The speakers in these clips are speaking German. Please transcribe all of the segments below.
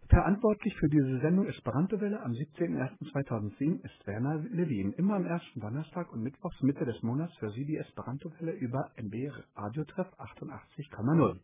Verantwortlich für diese Sendung Esperanto-Welle am 17.01.2007 ist Werner Levin. Immer am ersten Donnerstag und Mittwochs Mitte des Monats für Sie die Esperanto-Welle über NB Radiotreff 88,0.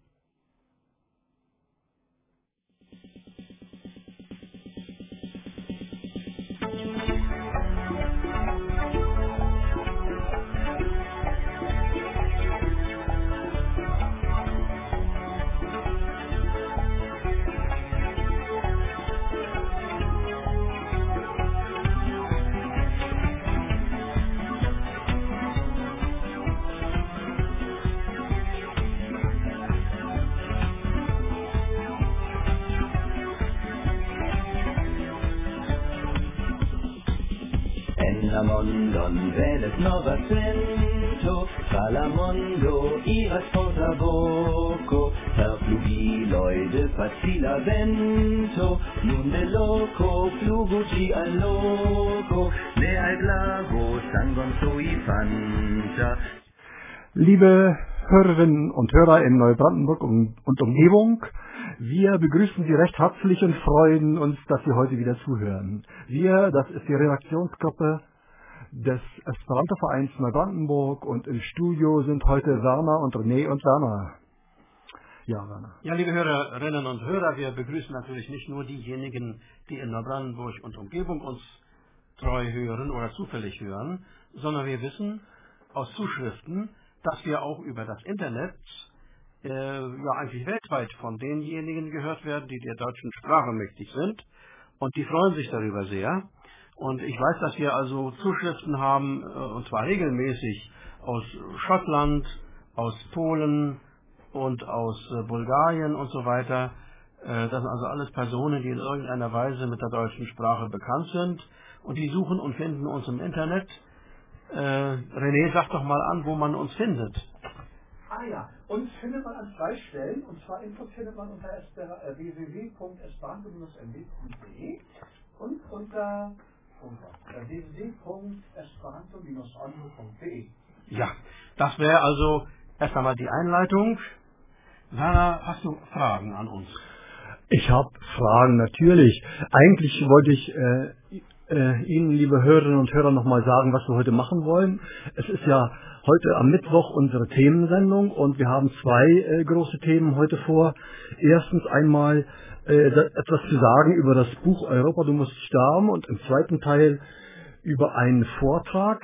En la mondon veles nova sento, tra la mondo iras forta voco, per flugiloi de facila vento, nun de loco fluguci al loco, ne al glago sangon sui fanta. Liebe Hörerinnen und Hörer in Neubrandenburg und Umgebung, wir begrüßen Sie recht herzlich und freuen uns, dass Sie heute wieder zuhören. Wir, das ist die Redaktionsgruppe des Esperanto-Vereins Neubrandenburg und im Studio sind heute Werner und René und Werner. Ja, Werner. Ja, liebe Hörerinnen und Hörer, wir begrüßen natürlich nicht nur diejenigen, die in Neubrandenburg und Umgebung uns treu hören oder zufällig hören, sondern wir wissen aus Zuschriften, dass wir auch über das Internet eigentlich weltweit von denjenigen gehört werden, die der deutschen Sprache mächtig sind. Und die freuen sich darüber sehr. Und ich weiß, dass wir also Zuschriften haben, und zwar regelmäßig aus Schottland, aus Polen und aus Bulgarien und so weiter. Das sind also alles Personen, die in irgendeiner Weise mit der deutschen Sprache bekannt sind. Und die suchen und finden uns im Internet. René, sag doch mal an, wo man uns findet. Ja, uns findet man an zwei Stellen, und zwar Infos findet man unter www.esperanto-nb.de und unter www.esperanto-onlo.de. Ja, das wäre also erst einmal die Einleitung. Werner, hast du Fragen an uns? Ich habe Fragen, natürlich. Eigentlich wollte ich Ihnen, liebe Hörerinnen und Hörer, nochmal sagen, was wir heute machen wollen. Es ist ja heute am Mittwoch unsere Themensendung und wir haben zwei große Themen heute vor. Erstens einmal etwas zu sagen über das Buch Europa, du musst sterben, und im zweiten Teil über einen Vortrag,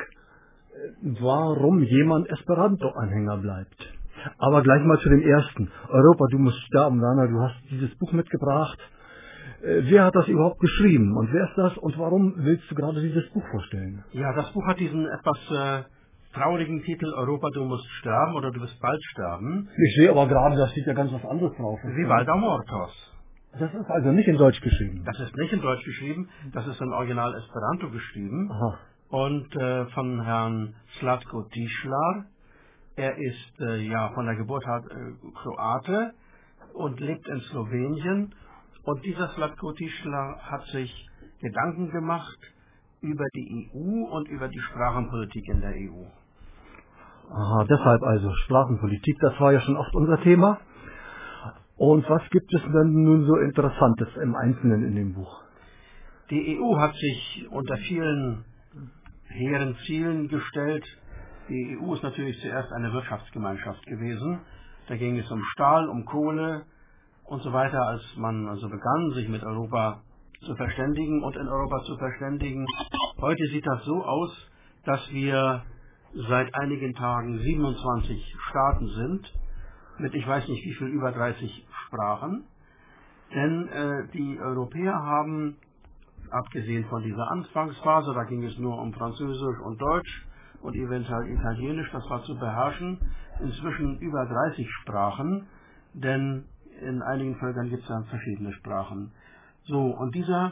warum jemand Esperanto-Anhänger bleibt. Aber gleich mal zu dem ersten. Europa, du musst sterben. Werner, du hast dieses Buch mitgebracht. Wer hat das überhaupt geschrieben und wer ist das und warum willst du gerade dieses Buch vorstellen? Ja, das Buch hat diesen etwas traurigen Titel Europa, du musst sterben oder du wirst bald sterben. Ich sehe aber gerade, da steht ja ganz was anderes drauf. Vivalda Mortos. Das ist also nicht in Deutsch geschrieben? Das ist nicht in Deutsch geschrieben, das ist im Original Esperanto geschrieben. Aha. Und von Herrn Slatko Tischlar. Er ist von der Geburt her Kroate und lebt in Slowenien. Und dieser Slatko Tischlar hat sich Gedanken gemacht über die EU und über die Sprachenpolitik in der EU. Aha, deshalb also Sprachenpolitik, das war ja schon oft unser Thema. Und was gibt es denn nun so Interessantes im Einzelnen in dem Buch? Die EU hat sich unter vielen hehren Zielen gestellt. Die EU ist natürlich zuerst eine Wirtschaftsgemeinschaft gewesen. Da ging es um Stahl, um Kohle und so weiter, als man also begann, sich mit Europa zu verständigen und in Europa zu verständigen. Heute sieht das so aus, dass wir seit einigen Tagen 27 Staaten sind, mit ich weiß nicht wie viel, über 30 Sprachen. Denn die Europäer haben, abgesehen von dieser Anfangsphase, da ging es nur um Französisch und Deutsch und eventuell Italienisch, das war zu beherrschen, inzwischen über 30 Sprachen, denn in einigen Völkern gibt es ja verschiedene Sprachen. So, und dieser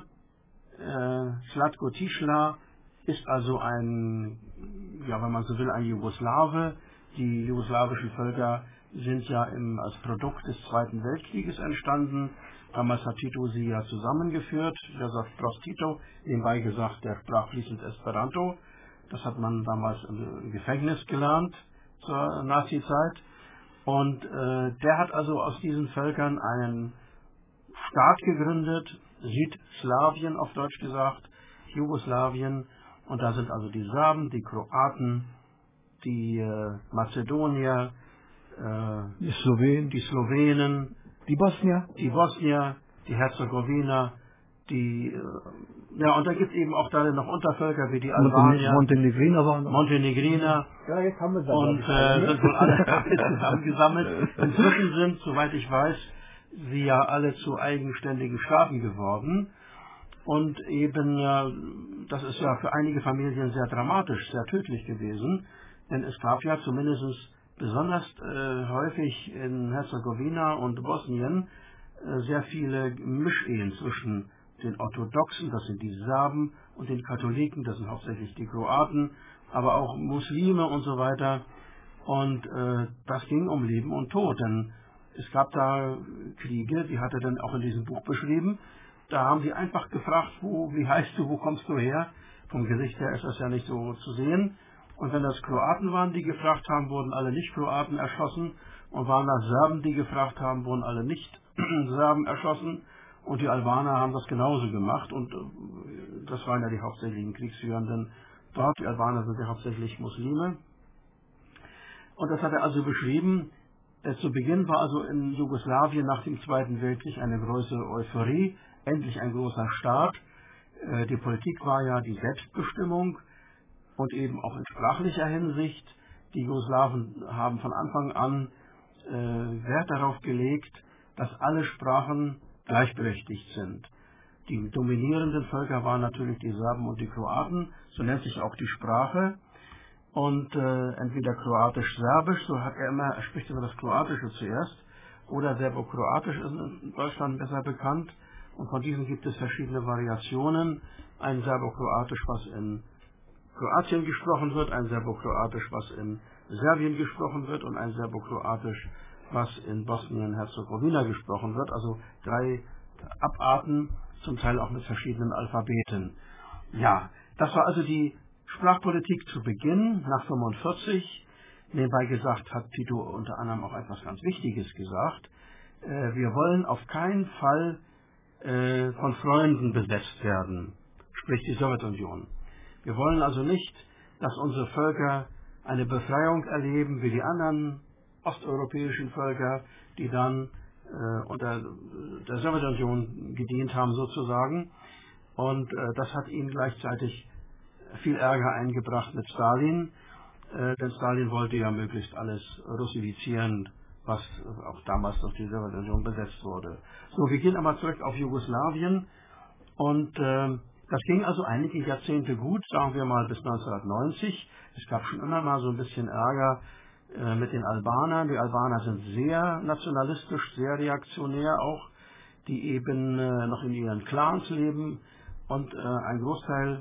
Slatko Tischlar ist also ein, wenn man so will, ein Jugoslawe. Die jugoslawischen Völker sind ja als Produkt des Zweiten Weltkrieges entstanden. Damals hat Tito sie ja zusammengeführt. Josef Broz Tito, nebenbei gesagt, der sprach fließend Esperanto. Das hat man damals im Gefängnis gelernt zur Nazi-Zeit. Und der hat also aus diesen Völkern einen Staat gegründet, Südslawien auf Deutsch gesagt, Jugoslawien. Und da sind also die Serben, die Kroaten, die Mazedonier, Die die Slowenen, die Bosnier. Die Herzegowina, und da gibt es eben auch da noch Untervölker wie die Albanier, Montenegriner waren noch. Montenegriner, Ja, jetzt haben wir es und sind wohl alle zusammengesammelt. Inzwischen sind, soweit ich weiß, sie ja alle zu eigenständigen Staaten geworden. Und eben, das ist ja für einige Familien sehr dramatisch, sehr tödlich gewesen, denn es gab ja zumindest besonders häufig in Herzegowina und Bosnien sehr viele Mischehen zwischen den Orthodoxen, das sind die Serben, und den Katholiken, das sind hauptsächlich die Kroaten, aber auch Muslime und so weiter. Und das ging um Leben und Tod, denn es gab da Kriege, die hat er dann auch in diesem Buch beschrieben. Da haben sie einfach gefragt, wie heißt du, wo kommst du her? Vom Gesicht her ist das ja nicht so zu sehen. Und wenn das Kroaten waren, die gefragt haben, wurden alle Nicht-Kroaten erschossen. Und waren das Serben, die gefragt haben, wurden alle Nicht-Serben erschossen. Und die Albaner haben das genauso gemacht. Und das waren ja die hauptsächlichen Kriegsführenden dort. Die Albaner sind ja hauptsächlich Muslime. Und das hat er also beschrieben. Zu Beginn war also in Jugoslawien nach dem Zweiten Weltkrieg eine größere Euphorie. Endlich ein großer Staat. Die Politik war ja die Selbstbestimmung und eben auch in sprachlicher Hinsicht. Die Jugoslawen haben von Anfang an Wert darauf gelegt, dass alle Sprachen gleichberechtigt sind. Die dominierenden Völker waren natürlich die Serben und die Kroaten, so nennt sich auch die Sprache. Und entweder kroatisch-serbisch, so hat er spricht immer das Kroatische zuerst, oder Serbokroatisch ist in Deutschland besser bekannt. Und von diesen gibt es verschiedene Variationen. Ein Serbokroatisch, was in Kroatien gesprochen wird, ein Serbokroatisch, was in Serbien gesprochen wird, und ein Serbokroatisch, was in Bosnien-Herzegowina gesprochen wird. Also 3 Abarten, zum Teil auch mit verschiedenen Alphabeten. Ja, das war also die Sprachpolitik zu Beginn, nach 1945. Nebenbei gesagt hat Tito unter anderem auch etwas ganz Wichtiges gesagt. Wir wollen auf keinen Fall von Freunden besetzt werden, sprich die Sowjetunion. Wir wollen also nicht, dass unsere Völker eine Befreiung erleben wie die anderen osteuropäischen Völker, die dann unter der Sowjetunion gedient haben sozusagen. Und das hat ihnen gleichzeitig viel Ärger eingebracht mit Stalin, denn Stalin wollte ja möglichst alles russifizieren, was auch damals durch die Sowjetunion besetzt wurde. So, wir gehen aber zurück auf Jugoslawien, und das ging also einige Jahrzehnte gut, sagen wir mal bis 1990. Es gab schon immer mal so ein bisschen Ärger mit den Albanern. Die Albaner sind sehr nationalistisch, sehr reaktionär auch, die eben noch in ihren Clans leben, und ein Großteil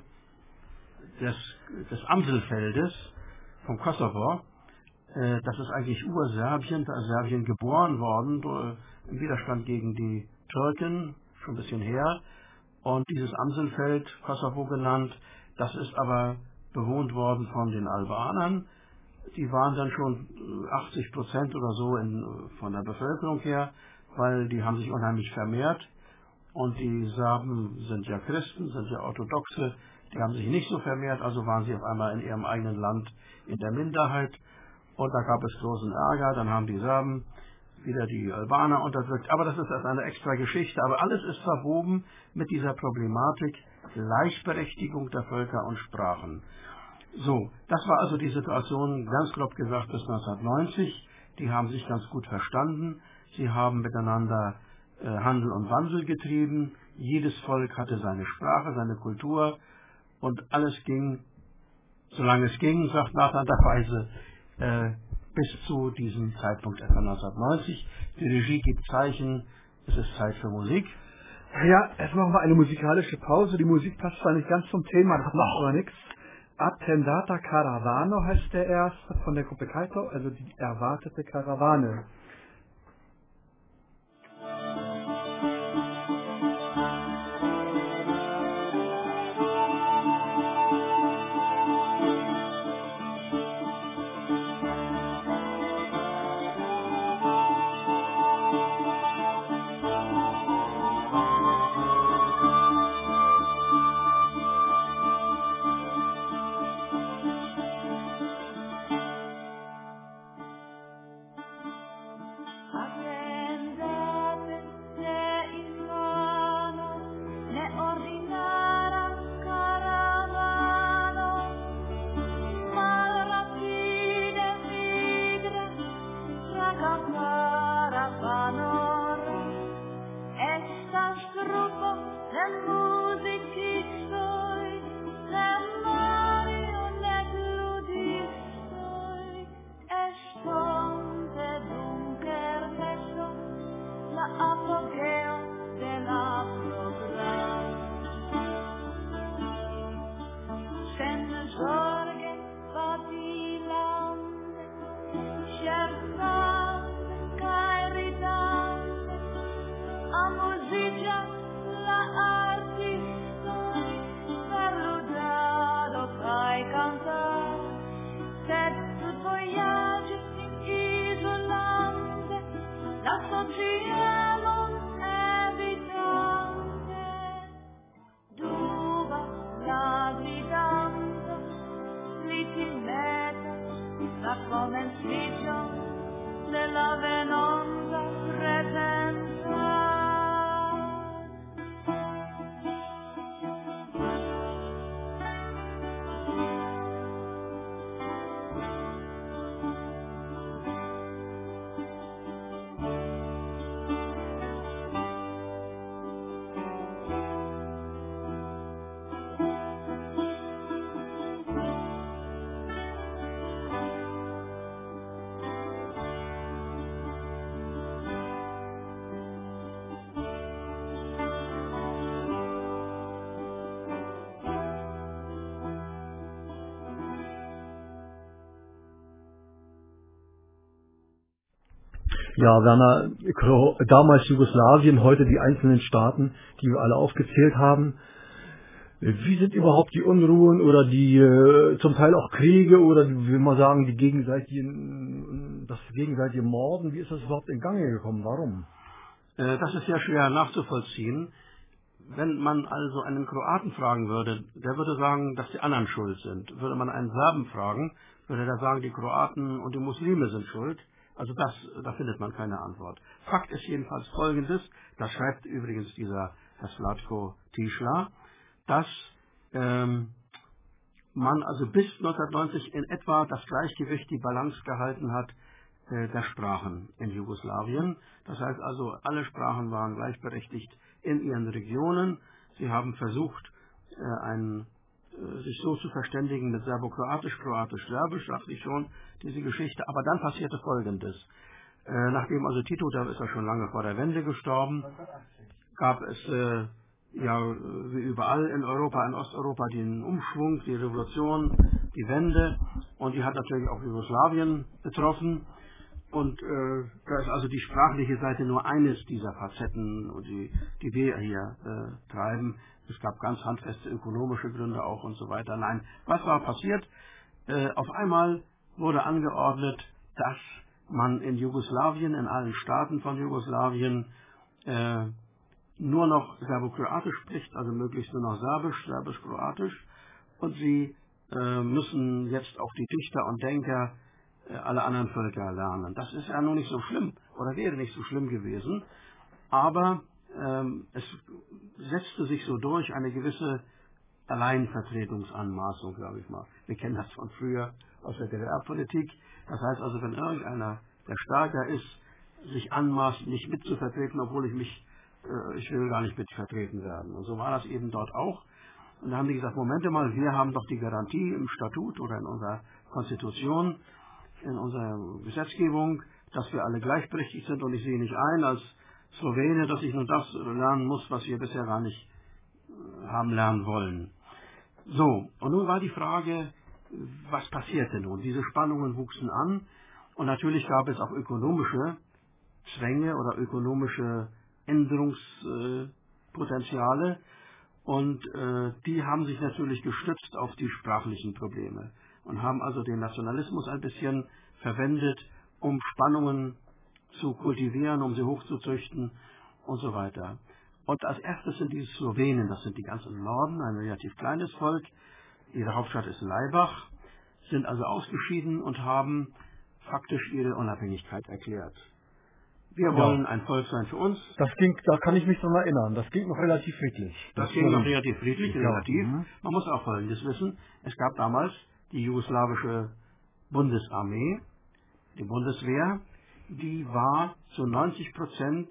des Amselfeldes vom Kosovo, das ist eigentlich Urserbien, da ist Serbien geboren worden, im Widerstand gegen die Türken, schon ein bisschen her. Und dieses Amselfeld, Kosovo genannt, das ist aber bewohnt worden von den Albanern. Die waren dann schon 80% oder so von der Bevölkerung her, weil die haben sich unheimlich vermehrt. Und die Serben sind ja Christen, sind ja Orthodoxe, die haben sich nicht so vermehrt, also waren sie auf einmal in ihrem eigenen Land in der Minderheit. Und da gab es großen Ärger, dann haben die Serben wieder die Albaner unterdrückt. Aber das ist erst eine extra Geschichte. Aber alles ist verwoben mit dieser Problematik Gleichberechtigung der Völker und Sprachen. So, das war also die Situation, ganz grob gesagt, bis 1990. Die haben sich ganz gut verstanden. Sie haben miteinander Handel und Wandel getrieben. Jedes Volk hatte seine Sprache, seine Kultur. Und alles ging, solange es ging, sagt Nathan der Weise, bis zu diesem Zeitpunkt etwa 1990. Die Regie gibt Zeichen, es ist Zeit für Musik. Ja, jetzt machen wir eine musikalische Pause. Die Musik passt zwar nicht ganz zum Thema, das macht aber nichts. Attendata Caravano heißt der erste von der Gruppe Kaito, also die erwartete Karawane. Ja, Werner, damals Jugoslawien, heute die einzelnen Staaten, die wir alle aufgezählt haben. Wie sind überhaupt die Unruhen oder die zum Teil auch Kriege oder wie will man sagen, das gegenseitige Morden, wie ist das überhaupt in Gange gekommen? Warum? Das ist sehr schwer nachzuvollziehen. Wenn man also einen Kroaten fragen würde, der würde sagen, dass die anderen schuld sind. Würde man einen Serben fragen, würde der sagen, die Kroaten und die Muslime sind schuld. Also da findet man keine Antwort. Fakt ist jedenfalls Folgendes, das schreibt übrigens dieser Herr Slatko Tischler, dass man also bis 1990 in etwa das Gleichgewicht, die Balance gehalten hat der Sprachen in Jugoslawien. Das heißt also, alle Sprachen waren gleichberechtigt in ihren Regionen. Sie haben versucht, sich so zu verständigen mit Serbokroatisch, Kroatisch, Serbisch, sagte ich schon, diese Geschichte. Aber dann passierte Folgendes. Nachdem also Tito, da ist er schon lange vor der Wende gestorben, gab es wie überall in Europa, in Osteuropa, den Umschwung, die Revolution, die Wende, und die hat natürlich auch Jugoslawien betroffen. Und da ist also die sprachliche Seite nur eines dieser Facetten, die wir hier treiben. Es gab ganz handfeste ökonomische Gründe auch und so weiter. Nein, was war passiert? Auf einmal wurde angeordnet, dass man in Jugoslawien, in allen Staaten von Jugoslawien, nur noch Serbokroatisch spricht, also möglichst nur noch Serbisch, Serbisch-Kroatisch. Und sie müssen jetzt auch die Dichter und Denker alle anderen Völker lernen. Das ist ja nun nicht so schlimm oder wäre nicht so schlimm gewesen, aber es setzte sich so durch eine gewisse Alleinvertretungsanmaßung, glaube ich mal. Wir kennen das von früher aus der DDR-Politik. Das heißt also, wenn irgendeiner, der stärker ist, sich anmaßt, nicht mitzuvertreten, obwohl ich will gar nicht mitvertreten werden. Und so war das eben dort auch. Und da haben die gesagt, Moment mal, wir haben doch die Garantie im Statut oder in unserer Konstitution, in unserer Gesetzgebung, dass wir alle gleichberechtigt sind, und ich sehe nicht ein als Slowene, dass ich nur das lernen muss, was wir bisher gar nicht haben lernen wollen. So, und nun war die Frage, was passierte nun? Diese Spannungen wuchsen an, und natürlich gab es auch ökonomische Zwänge oder ökonomische Änderungspotenziale, und die haben sich natürlich gestützt auf die sprachlichen Probleme und haben also den Nationalismus ein bisschen verwendet, um Spannungen zu kultivieren, um sie hochzuzüchten und so weiter. Und als erstes sind die Slowenen, das sind die ganz im Norden, ein relativ kleines Volk, ihre Hauptstadt ist Laibach, sind also ausgeschieden und haben faktisch ihre Unabhängigkeit erklärt. Wir wollen ein Volk sein für uns. Da kann ich mich noch erinnern, das ging noch relativ friedlich. Das ging noch relativ friedlich, relativ. Ja. Man muss auch Folgendes wissen, es gab damals die jugoslawische Bundesarmee, die Bundeswehr, die war zu 90%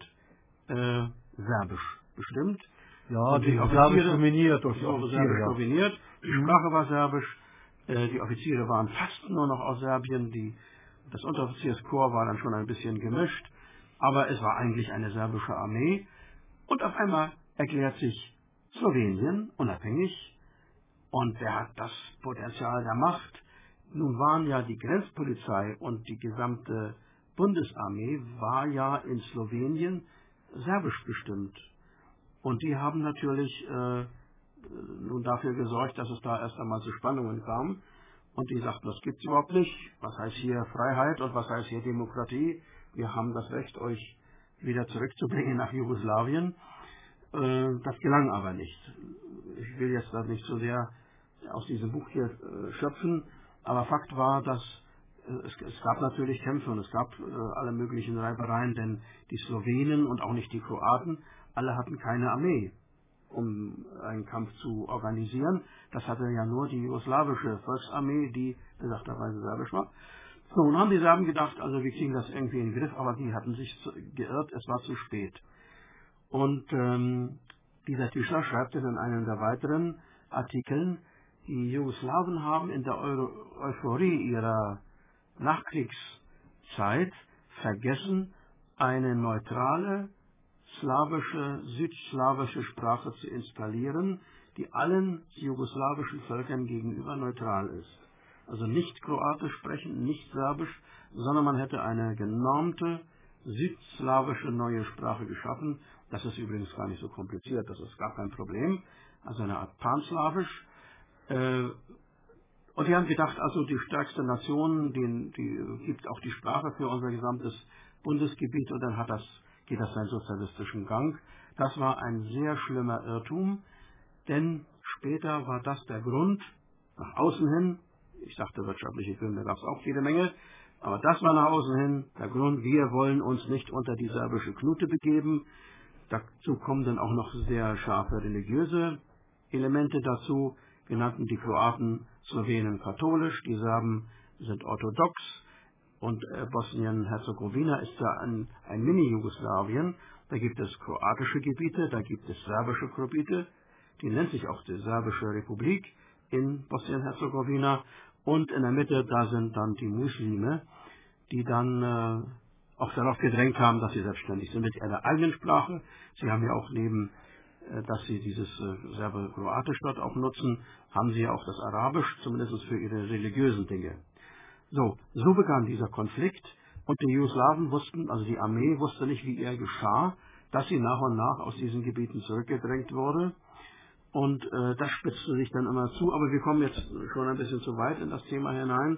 serbisch bestimmt. Ja, und die serbisch dominiert durch die serbisch Offiziere. dominiert. Die Sprache war serbisch, die Offiziere waren fast nur noch aus Serbien, das Unteroffizierskorps war dann schon ein bisschen gemischt, aber es war eigentlich eine serbische Armee. Und auf einmal erklärt sich Slowenien unabhängig, und wer hat das Potenzial der Macht? Nun waren ja die Grenzpolizei und die gesamte Bundesarmee war ja in Slowenien serbisch bestimmt. Und die haben natürlich nun dafür gesorgt, dass es da erst einmal zu Spannungen kam. Und die sagten, das gibt's überhaupt nicht. Was heißt hier Freiheit und was heißt hier Demokratie? Wir haben das Recht, euch wieder zurückzubringen nach Jugoslawien. Das gelang aber nicht. Ich will jetzt da nicht so sehr aus diesem Buch hier schöpfen, aber Fakt war, dass es gab natürlich Kämpfe und es gab alle möglichen Reibereien, denn die Slowenen und auch nicht die Kroaten, alle hatten keine Armee, um einen Kampf zu organisieren. Das hatte ja nur die jugoslawische Volksarmee, die besagterweise serbisch war. So, nun haben die Serben gedacht, also wir kriegen das irgendwie in den Griff, aber die hatten sich geirrt, es war zu spät. Und dieser Tischler schreibt es in einem der weiteren Artikeln, die Jugoslawen haben in der Euphorie ihrer Nachkriegszeit vergessen, eine neutrale südslawische Sprache zu installieren, die allen jugoslawischen Völkern gegenüber neutral ist. Also nicht Kroatisch sprechen, nicht Serbisch, sondern man hätte eine genormte südslawische neue Sprache geschaffen. Das ist übrigens gar nicht so kompliziert, das ist gar kein Problem. Also eine Art Panslawisch. Und die haben gedacht, also die stärkste Nation, die gibt auch die Sprache für unser gesamtes Bundesgebiet und dann geht das seinen sozialistischen Gang. Das war ein sehr schlimmer Irrtum, denn später war das der Grund, nach außen hin, ich sagte wirtschaftliche Gründe gab es auch jede Menge, aber das war nach außen hin der Grund, wir wollen uns nicht unter die serbische Knute begeben. Dazu kommen dann auch noch sehr scharfe religiöse Elemente dazu. Wir nannten die Kroaten Slowenen katholisch, die Serben sind orthodox und Bosnien-Herzegowina ist ja ein Mini-Jugoslawien. Da gibt es kroatische Gebiete, da gibt es serbische Gebiete, die nennt sich auch die Serbische Republik in Bosnien-Herzegowina und in der Mitte, da sind dann die Muslime, die dann auch darauf gedrängt haben, dass sie selbstständig sind mit ihrer eigenen Sprache. Sie haben ja auch dass sie dieses Serbo-Kroatisch dort auch nutzen, haben sie ja auch das Arabisch, zumindest für ihre religiösen Dinge. So begann dieser Konflikt und die Jugoslawen wussten, also die Armee wusste nicht, wie ihr geschah, dass sie nach und nach aus diesen Gebieten zurückgedrängt wurde. Und das spitzte sich dann immer zu, aber wir kommen jetzt schon ein bisschen zu weit in das Thema hinein.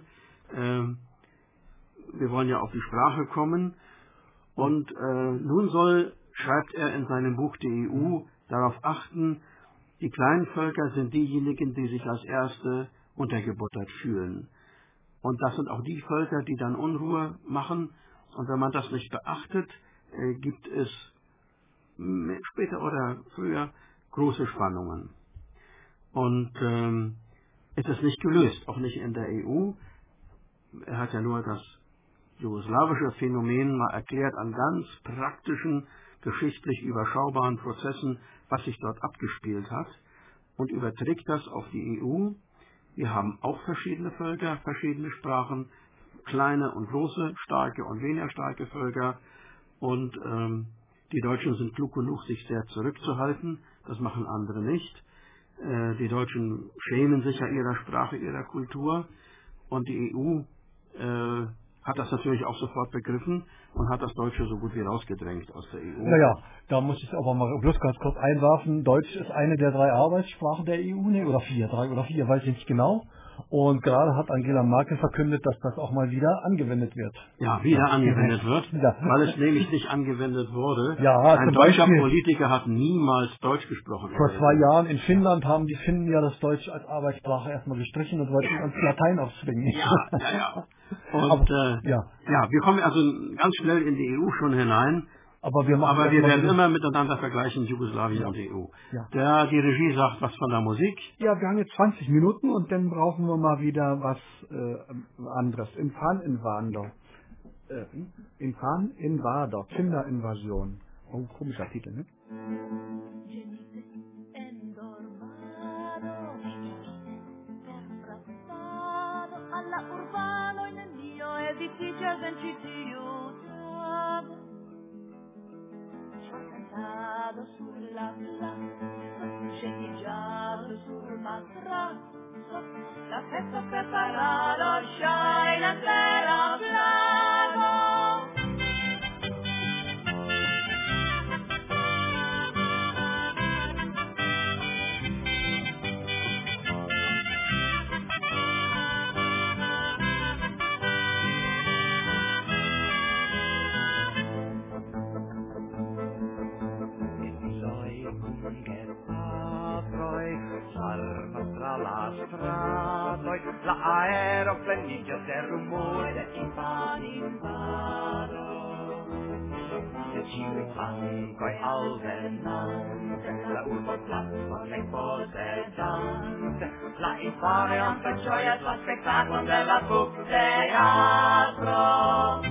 Wir wollen ja auf die Sprache kommen. Und nun schreibt er in seinem Buch die EU, darauf achten, die kleinen Völker sind diejenigen, die sich als Erste untergebuttert fühlen. Und das sind auch die Völker, die dann Unruhe machen. Und wenn man das nicht beachtet, gibt es später oder früher große Spannungen. Und es ist nicht gelöst, auch nicht in der EU. Er hat ja nur das jugoslawische Phänomen mal erklärt an ganz praktischen, geschichtlich überschaubaren Prozessen, was sich dort abgespielt hat und überträgt das auf die EU. Wir haben auch verschiedene Völker, verschiedene Sprachen, kleine und große, starke und weniger starke Völker und die Deutschen sind klug genug, sich sehr zurückzuhalten, das machen andere nicht. Die Deutschen schämen sich ja ihrer Sprache, ihrer Kultur und die EU hat das natürlich auch sofort begriffen und hat das Deutsche so gut wie rausgedrängt aus der EU. Naja, da muss ich aber mal bloß ganz kurz einwerfen. Deutsch ist eine der 3 Arbeitssprachen der EU, ne? Oder 4, 3 oder 4, weiß ich nicht genau. Und gerade hat Angela Merkel verkündet, dass das auch mal wieder angewendet wird. Ja, wieder angewendet wird, ja. Weil es nämlich nicht angewendet wurde. Ja, ein deutscher Politiker hat niemals Deutsch gesprochen. Vor 2 Jahren in Finnland haben die Finnen ja das Deutsch als Arbeitssprache erstmal gestrichen und wollten uns Latein aufzwingen. Ja. Und wir kommen also ganz schnell in die EU schon hinein. Aber wir werden immer miteinander vergleichen, Jugoslawien und EU. Ja. Die Regie sagt was von der Musik. Ja, wir haben jetzt 20 Minuten und dann brauchen wir mal wieder was anderes. Infan Invader, Kinderinvasion. Oh, komischer Titel, ne? Sulla piazza, sceneggiato sul matrazzo, la festa preparata, shine and let a flago. La stradoi, la aeroplanigia del rumore invado. De Zürich Frankreich auseinander, la Urlaubsplatz von Exposedante, la infame ambasciata, la spettacolo della Book Teatro.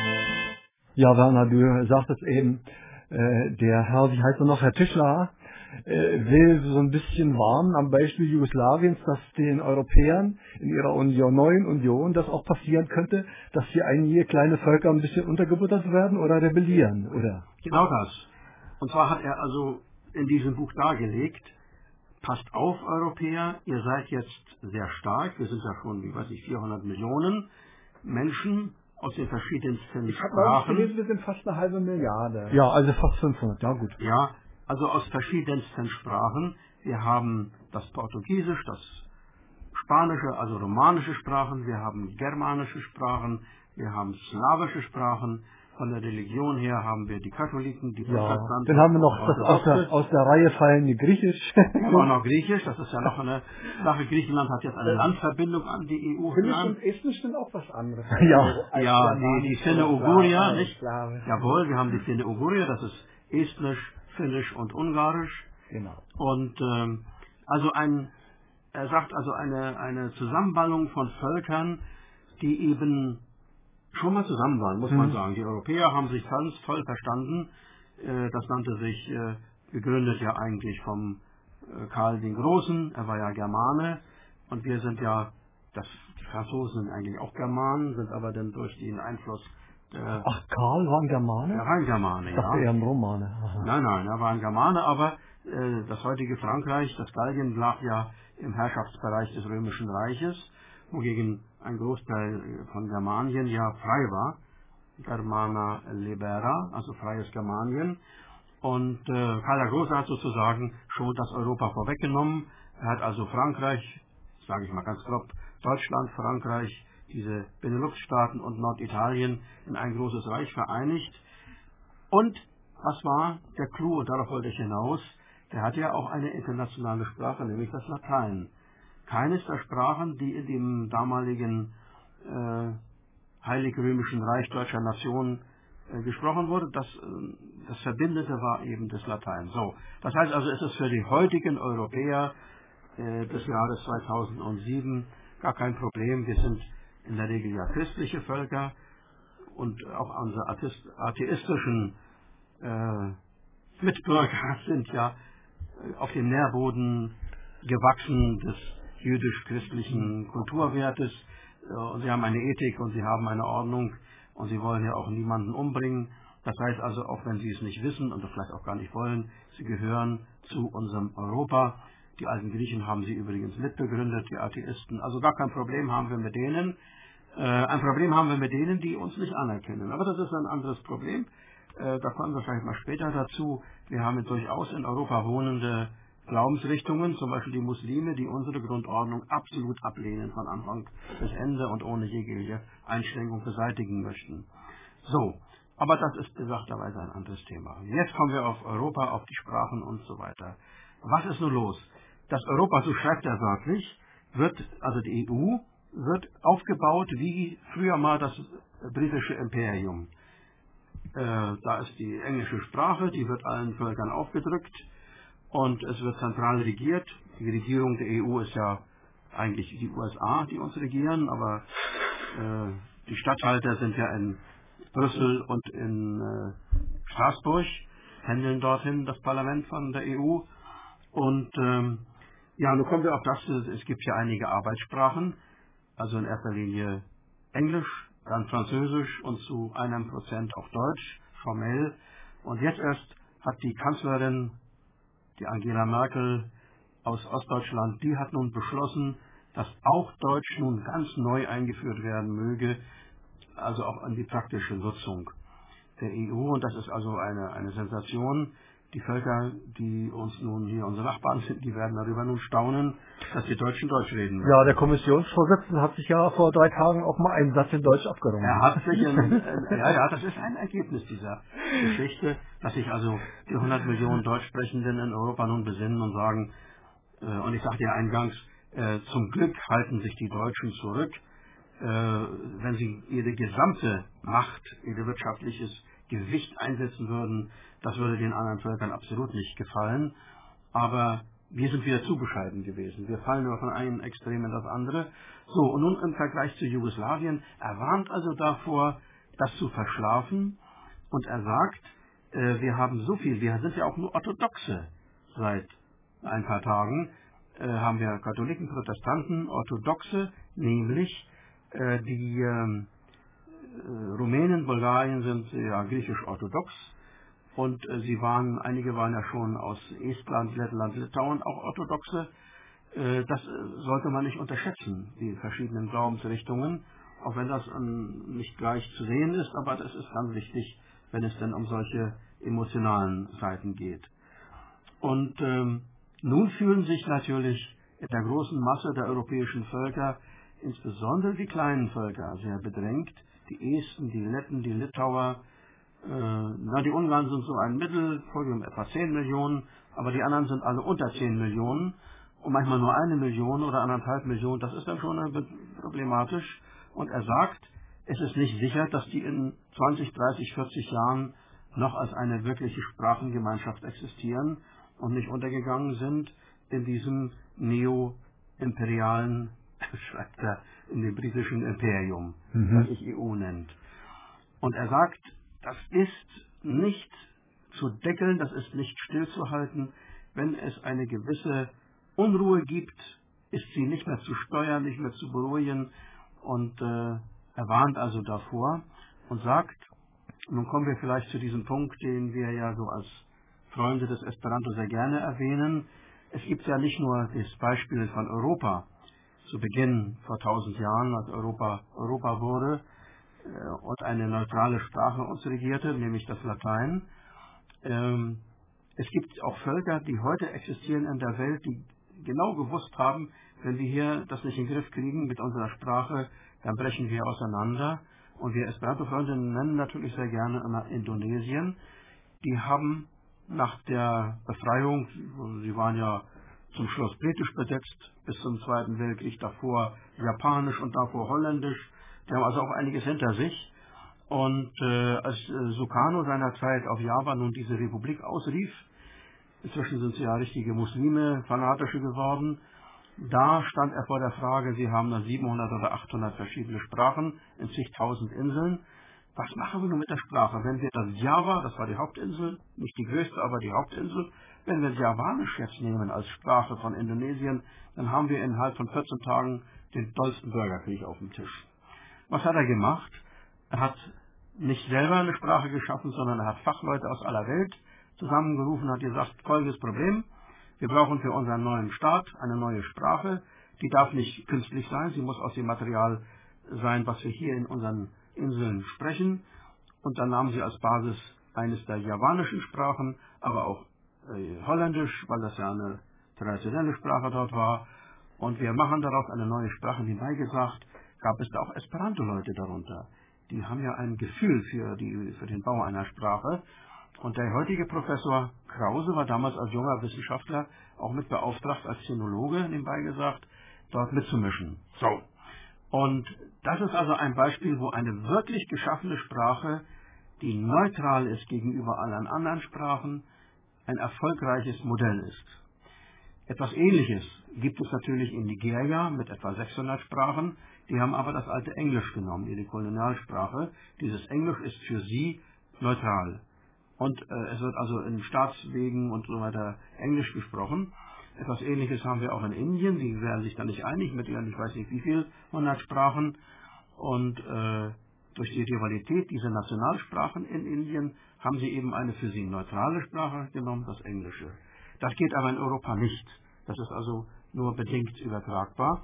Ja, Werner, du sagtest eben, der Herr, wie heißt er noch, Herr Tischler, will so ein bisschen warnen am Beispiel Jugoslawiens, dass den Europäern in ihrer neuen Union das auch passieren könnte, dass hier einige kleine Völker ein bisschen untergebuttert werden oder rebellieren, oder? Genau das. Und zwar hat er also in diesem Buch dargelegt, passt auf, Europäer, ihr seid jetzt sehr stark, wir sind ja schon, 400 Millionen Menschen aus den verschiedensten Ich habe Sprachen. gelesen, wir sind fast eine halbe Milliarde. Ja, also fast 500, ja gut. Ja, also aus verschiedensten Sprachen. Wir haben das Portugiesisch, das Spanische, also romanische Sprachen, wir haben germanische Sprachen, wir haben slawische Sprachen. Von der Religion her haben wir die Katholiken, die Ja, Protestanten. dann haben wir noch das aus der Reihe fallende Griechisch. Wir haben auch noch Griechisch, das ist ja noch eine Sache. Griechenland hat jetzt eine Landverbindung an die EU. Finnisch und Estnisch sind auch was anderes. Ja, die Finno-Uguria, nicht? Jawohl, wir haben die Finno-Uguria, das ist Estnisch, Finnisch und Ungarisch. Genau. Und er sagt also eine Zusammenballung von Völkern, die eben schon mal zusammen waren, muss man sagen. Die Europäer haben sich ganz toll verstanden. Das nannte sich, gegründet ja eigentlich vom Karl den Großen. Er war ja Germane. Und wir sind ja, die Franzosen sind eigentlich auch Germanen, sind aber dann durch den Einfluss der... Ach, Karl war ein Germane? Er war ein Germane, ich dachte, ja. eher ein Romane. Aha. Nein, er war ein Germane, aber das heutige Frankreich, das Gallien, lag ja im Herrschaftsbereich des Römischen Reiches, wogegen ein Großteil von Germanien ja frei war. Germana Libera, also freies Germanien. Und Karl der Große hat sozusagen schon das Europa vorweggenommen. Er hat also Frankreich, sage ich mal ganz grob, Deutschland, Frankreich, diese Benelux-Staaten und Norditalien in ein großes Reich vereinigt. Und was war der Clou, und darauf wollte ich hinaus, der hatte ja auch eine internationale Sprache, nämlich das Latein. Keines der Sprachen, die in dem damaligen Heilig Römischen Reich deutscher Nation gesprochen wurde, das Verbindende war eben das Latein. So, das heißt also, es ist für die heutigen Europäer des Jahres 2007 gar kein Problem. Wir sind in der Regel ja christliche Völker und auch unsere atheistischen Mitbürger sind ja auf dem Nährboden gewachsen des jüdisch-christlichen Kulturwertes. Und sie haben eine Ethik und sie haben eine Ordnung und sie wollen ja auch niemanden umbringen. Das heißt also, auch wenn sie es nicht wissen und das vielleicht auch gar nicht wollen, sie gehören zu unserem Europa. Die alten Griechen haben sie übrigens mitbegründet, die Atheisten. Also gar kein Problem haben wir mit denen. Ein Problem haben wir mit denen, die uns nicht anerkennen. Aber das ist ein anderes Problem. Da kommen wir vielleicht mal später dazu. Wir haben durchaus in Europa wohnende Glaubensrichtungen, zum Beispiel die Muslime, die unsere Grundordnung absolut ablehnen von Anfang bis Ende und ohne jegliche Einschränkung beseitigen möchten. So, aber das ist besagterweise ein anderes Thema. Jetzt kommen wir auf Europa, auf die Sprachen und so weiter. Was ist nun los? Das Europa, so schreibt er wörtlich, also die EU, wird aufgebaut wie früher mal das britische Imperium. Da ist die englische Sprache, die wird allen Völkern aufgedrückt. Und es wird zentral regiert. Die Regierung der EU ist ja eigentlich die USA, die uns regieren, aber die Statthalter sind ja in Brüssel und in Straßburg, handeln dorthin das Parlament von der EU. Und nun kommen wir auf das, es gibt ja einige Arbeitssprachen, also in erster Linie Englisch, dann Französisch und zu 1% auch Deutsch, formell. Und jetzt erst hat die Kanzlerin, die Angela Merkel aus Ostdeutschland, die hat nun beschlossen, dass auch Deutsch nun ganz neu eingeführt werden möge, also auch an die praktische Nutzung der EU. Und das ist also eine Sensation. Die Völker, die uns nun hier unsere Nachbarn sind, die werden darüber nun staunen, dass die Deutschen Deutsch reden müssen. Ja, der Kommissionsvorsitzende hat sich ja vor 3 Tagen auch mal einen Satz in Deutsch abgerungen. Er hat sich, das ist ein Ergebnis dieser Geschichte, dass sich also die 100 Millionen Deutschsprechenden in Europa nun besinnen und sagen, und ich sagte ja eingangs, zum Glück halten sich die Deutschen zurück, wenn sie ihre gesamte Macht, ihr wirtschaftliches Gewicht einsetzen würden, das würde den anderen Völkern absolut nicht gefallen. Aber wir sind wieder zu bescheiden gewesen. Wir fallen nur von einem Extrem in das andere. So, und nun im Vergleich zu Jugoslawien, er warnt also davor, das zu verschlafen. Und er sagt, wir haben so viel, wir sind ja auch nur Orthodoxe. seit ein paar Tagen haben wir Katholiken, Protestanten, Orthodoxe, nämlich die Rumänen, Bulgarien sind ja griechisch-orthodox und einige waren ja schon aus Estland, Lettland, Litauen auch Orthodoxe. Das sollte man nicht unterschätzen, die verschiedenen Glaubensrichtungen, auch wenn das nicht gleich zu sehen ist, aber das ist ganz wichtig, wenn es denn um solche emotionalen Seiten geht. Und nun fühlen sich natürlich in der großen Masse der europäischen Völker, insbesondere die kleinen Völker, sehr bedrängt. Die Esten, die Letten, die Litauer, die Ungarn sind so ein Mittelvolumen, etwa 10 Millionen, aber die anderen sind alle unter 10 Millionen und manchmal nur 1 Million oder 1,5 Millionen. Das ist dann schon problematisch. Und er sagt, es ist nicht sicher, dass die in 20, 30, 40 Jahren noch als eine wirkliche Sprachengemeinschaft existieren und nicht untergegangen sind in diesem neo-imperialen, schreibt er, in dem britischen Imperium, das sich EU nennt. Und er sagt, das ist nicht zu deckeln, das ist nicht stillzuhalten. Wenn es eine gewisse Unruhe gibt, ist sie nicht mehr zu steuern, nicht mehr zu beruhigen. Und er warnt also davor und sagt, nun kommen wir vielleicht zu diesem Punkt, den wir ja so als Freunde des Esperanto sehr gerne erwähnen. Es gibt ja nicht nur das Beispiel von Europa, zu Beginn vor 1000 Jahren, als Europa wurde und eine neutrale Sprache uns regierte, nämlich das Latein. Es gibt auch Völker, die heute existieren in der Welt, die genau gewusst haben, wenn wir hier das nicht in den Griff kriegen mit unserer Sprache, dann brechen wir auseinander. Und wir Esperanto-Freunde nennen natürlich sehr gerne immer Indonesien. Die haben nach der Befreiung, sie waren ja zum Schluss britisch besetzt, bis zum Zweiten Weltkrieg, davor japanisch und davor holländisch. Die haben also auch einiges hinter sich. Und als Sukarno seinerzeit auf Java nun diese Republik ausrief, inzwischen sind sie ja richtige Muslime, Fanatische geworden, da stand er vor der Frage, sie haben dann 700 oder 800 verschiedene Sprachen in zigtausend Inseln. Was machen wir nun mit der Sprache? Wenn wir das Java, das war die Hauptinsel, nicht die größte, aber die Hauptinsel, wenn wir Javanisch jetzt nehmen als Sprache von Indonesien, dann haben wir innerhalb von 14 Tagen den dollsten Bürgerkrieg auf dem Tisch. Was hat er gemacht? Er hat nicht selber eine Sprache geschaffen, sondern er hat Fachleute aus aller Welt zusammengerufen, hat gesagt, folgendes Problem, wir brauchen für unseren neuen Staat eine neue Sprache, die darf nicht künstlich sein, sie muss aus dem Material sein, was wir hier in unseren Inseln sprechen. Und dann nahmen sie als Basis eines der javanischen Sprachen, aber auch Holländisch, weil das ja eine traditionelle Sprache dort war. Und wir machen daraus eine neue Sprache. Nebenbei gesagt, gab es da auch Esperanto-Leute darunter. Die haben ja ein Gefühl für den Bau einer Sprache. Und der heutige Professor Krause war damals als junger Wissenschaftler auch mit beauftragt, als Sinologe, nebenbei gesagt, dort mitzumischen. So. Und das ist also ein Beispiel, wo eine wirklich geschaffene Sprache, die neutral ist gegenüber allen anderen Sprachen, ein erfolgreiches Modell ist. Etwas Ähnliches gibt es natürlich in Nigeria mit etwa 600 Sprachen. Die haben aber das alte Englisch genommen, ihre Kolonialsprache. Dieses Englisch ist für sie neutral. Und es wird also in Staatswegen und so weiter Englisch gesprochen. Etwas Ähnliches haben wir auch in Indien. Die werden sich da nicht einig mit ihren, ich weiß nicht wie viel, 100 Sprachen. Und durch die Rivalität dieser Nationalsprachen in Indien haben sie eben eine für sie neutrale Sprache genommen, das Englische. Das geht aber in Europa nicht. Das ist also nur bedingt übertragbar.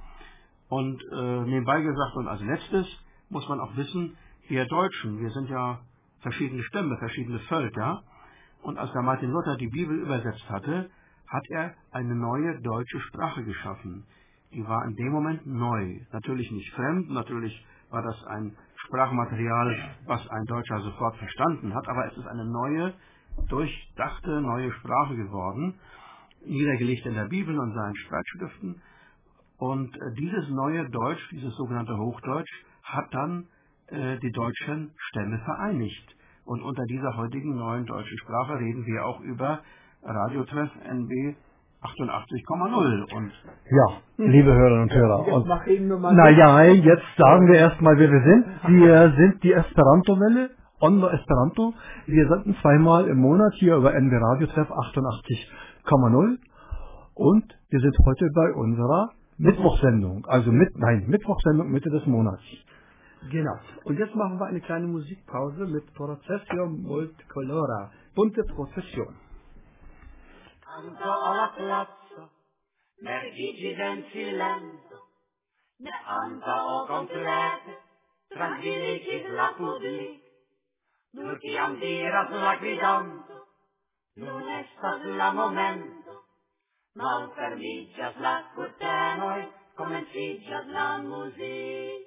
Und nebenbei gesagt und als letztes muss man auch wissen, wir Deutschen, wir sind ja verschiedene Stämme, verschiedene Völker. Und als der Martin Luther die Bibel übersetzt hatte, hat er eine neue deutsche Sprache geschaffen. Die war in dem Moment neu. Natürlich nicht fremd, natürlich war das ein Sprachmaterial, was ein Deutscher sofort verstanden hat, aber es ist eine neue, durchdachte, neue Sprache geworden, niedergelegt in der Bibel und seinen Streitschriften. Und dieses neue Deutsch, dieses sogenannte Hochdeutsch, hat dann die deutschen Stämme vereinigt. Und unter dieser heutigen neuen deutschen Sprache reden wir auch über Radiotreff NB 88,0. Und ja, liebe Hörerinnen und Hörer. Jetzt mach eben nur mal jetzt sagen wir erstmal, wer wir sind. Wir sind die Esperanto-Welle, Ondo Esperanto. Wir senden zweimal im Monat hier über NB Radiotreff 88,0 104,0 und wir sind heute bei unserer Mittwochsendung, Mittwochsendung Mitte des Monats. Genau. Und jetzt machen wir eine kleine Musikpause mit Processio Multicolora, bunte Prozession. Canto alla piazza, mergigi del silenzio, ne anta o complete, tranquillicis la public, nur chiam diras la gridando, non estas la momento, malfermicias la curtenoi, comencicias la music.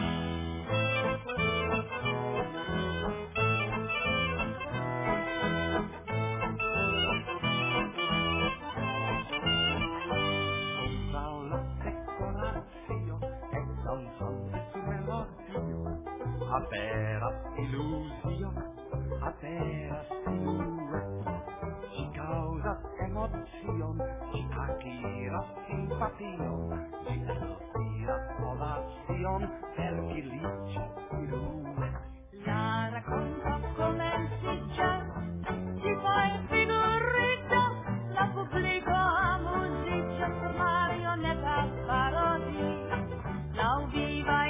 Aperas illusio, aperas silueta, ci causas emotion, ci acquiras simpation, ci elspiras ovation, per felice pirouette. La racconta comenciccia, si fa in figurita, la pubblico a musiccia, per marionetta parodi, la udiva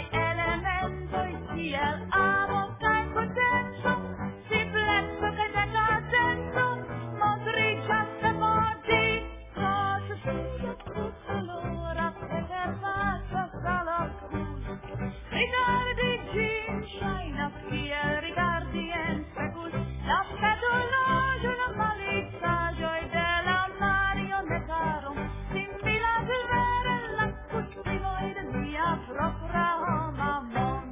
el amo cae potenza, si fletto che tenga dentro, motricia se modi, cosa sia tutto l'ora, preservata dalla cruz. Rigardi Jean, shine up here, rigardi en secus, la pedologe, una malizza, joy della marionetta, simbila del vere, la cucciloide mia propria mamma.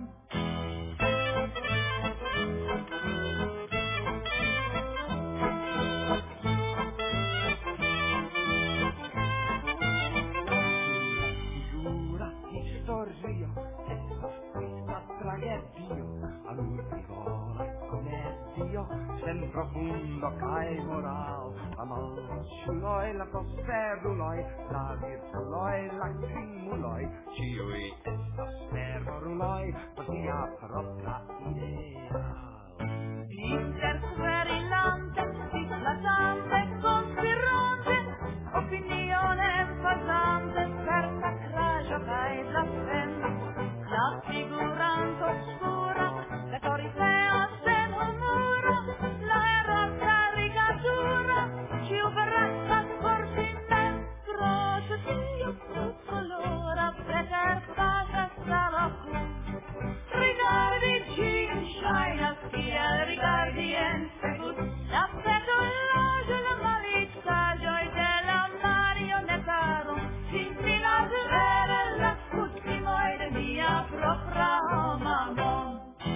Sen profundo cae moral, amalciuloi, la costeruloi, la virtuloi, la crimuloi, ciui estas terroruloi, posia propria ideal. Interquerillante, dislatante, conspirante, opinione fasante, per sacraggio cae blasfemo, la figurante oscura, la corifea sen umura, la erotta rigatura, ci uberretta sportime, procesio colora, preservata sala rigardi Jean, shine up here, rigardi en segut, la pedologe, la malizza, joy della marionetta, simpina de vere, la cucimoide mia propria mamma.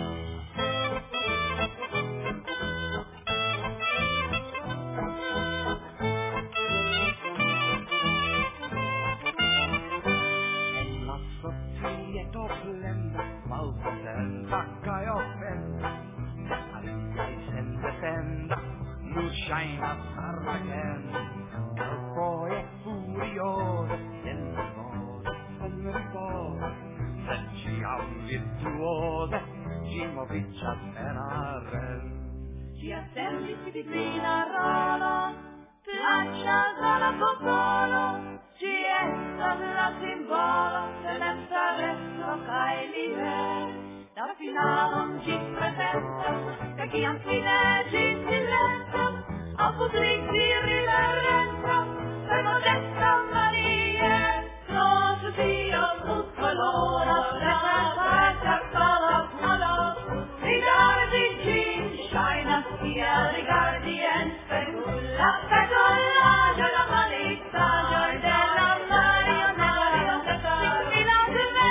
Shine again, poi è furioso, sen riposo, se ci ha un virtuoso, ci moviccia tenaren. Ci attendi si divina rola, placcia dalla popolo, ci essa la simbolo, se ne saresso cae live, da finale ci presenta, che chi anfine ci silenzia, a publici riverenza, per modesta Maria, non si sia tutto l'ora, preservata sala culo, rigardi Jean, shine up here, rigardi en specul, la pedolage, la malizza, joy della marionetta, similate me.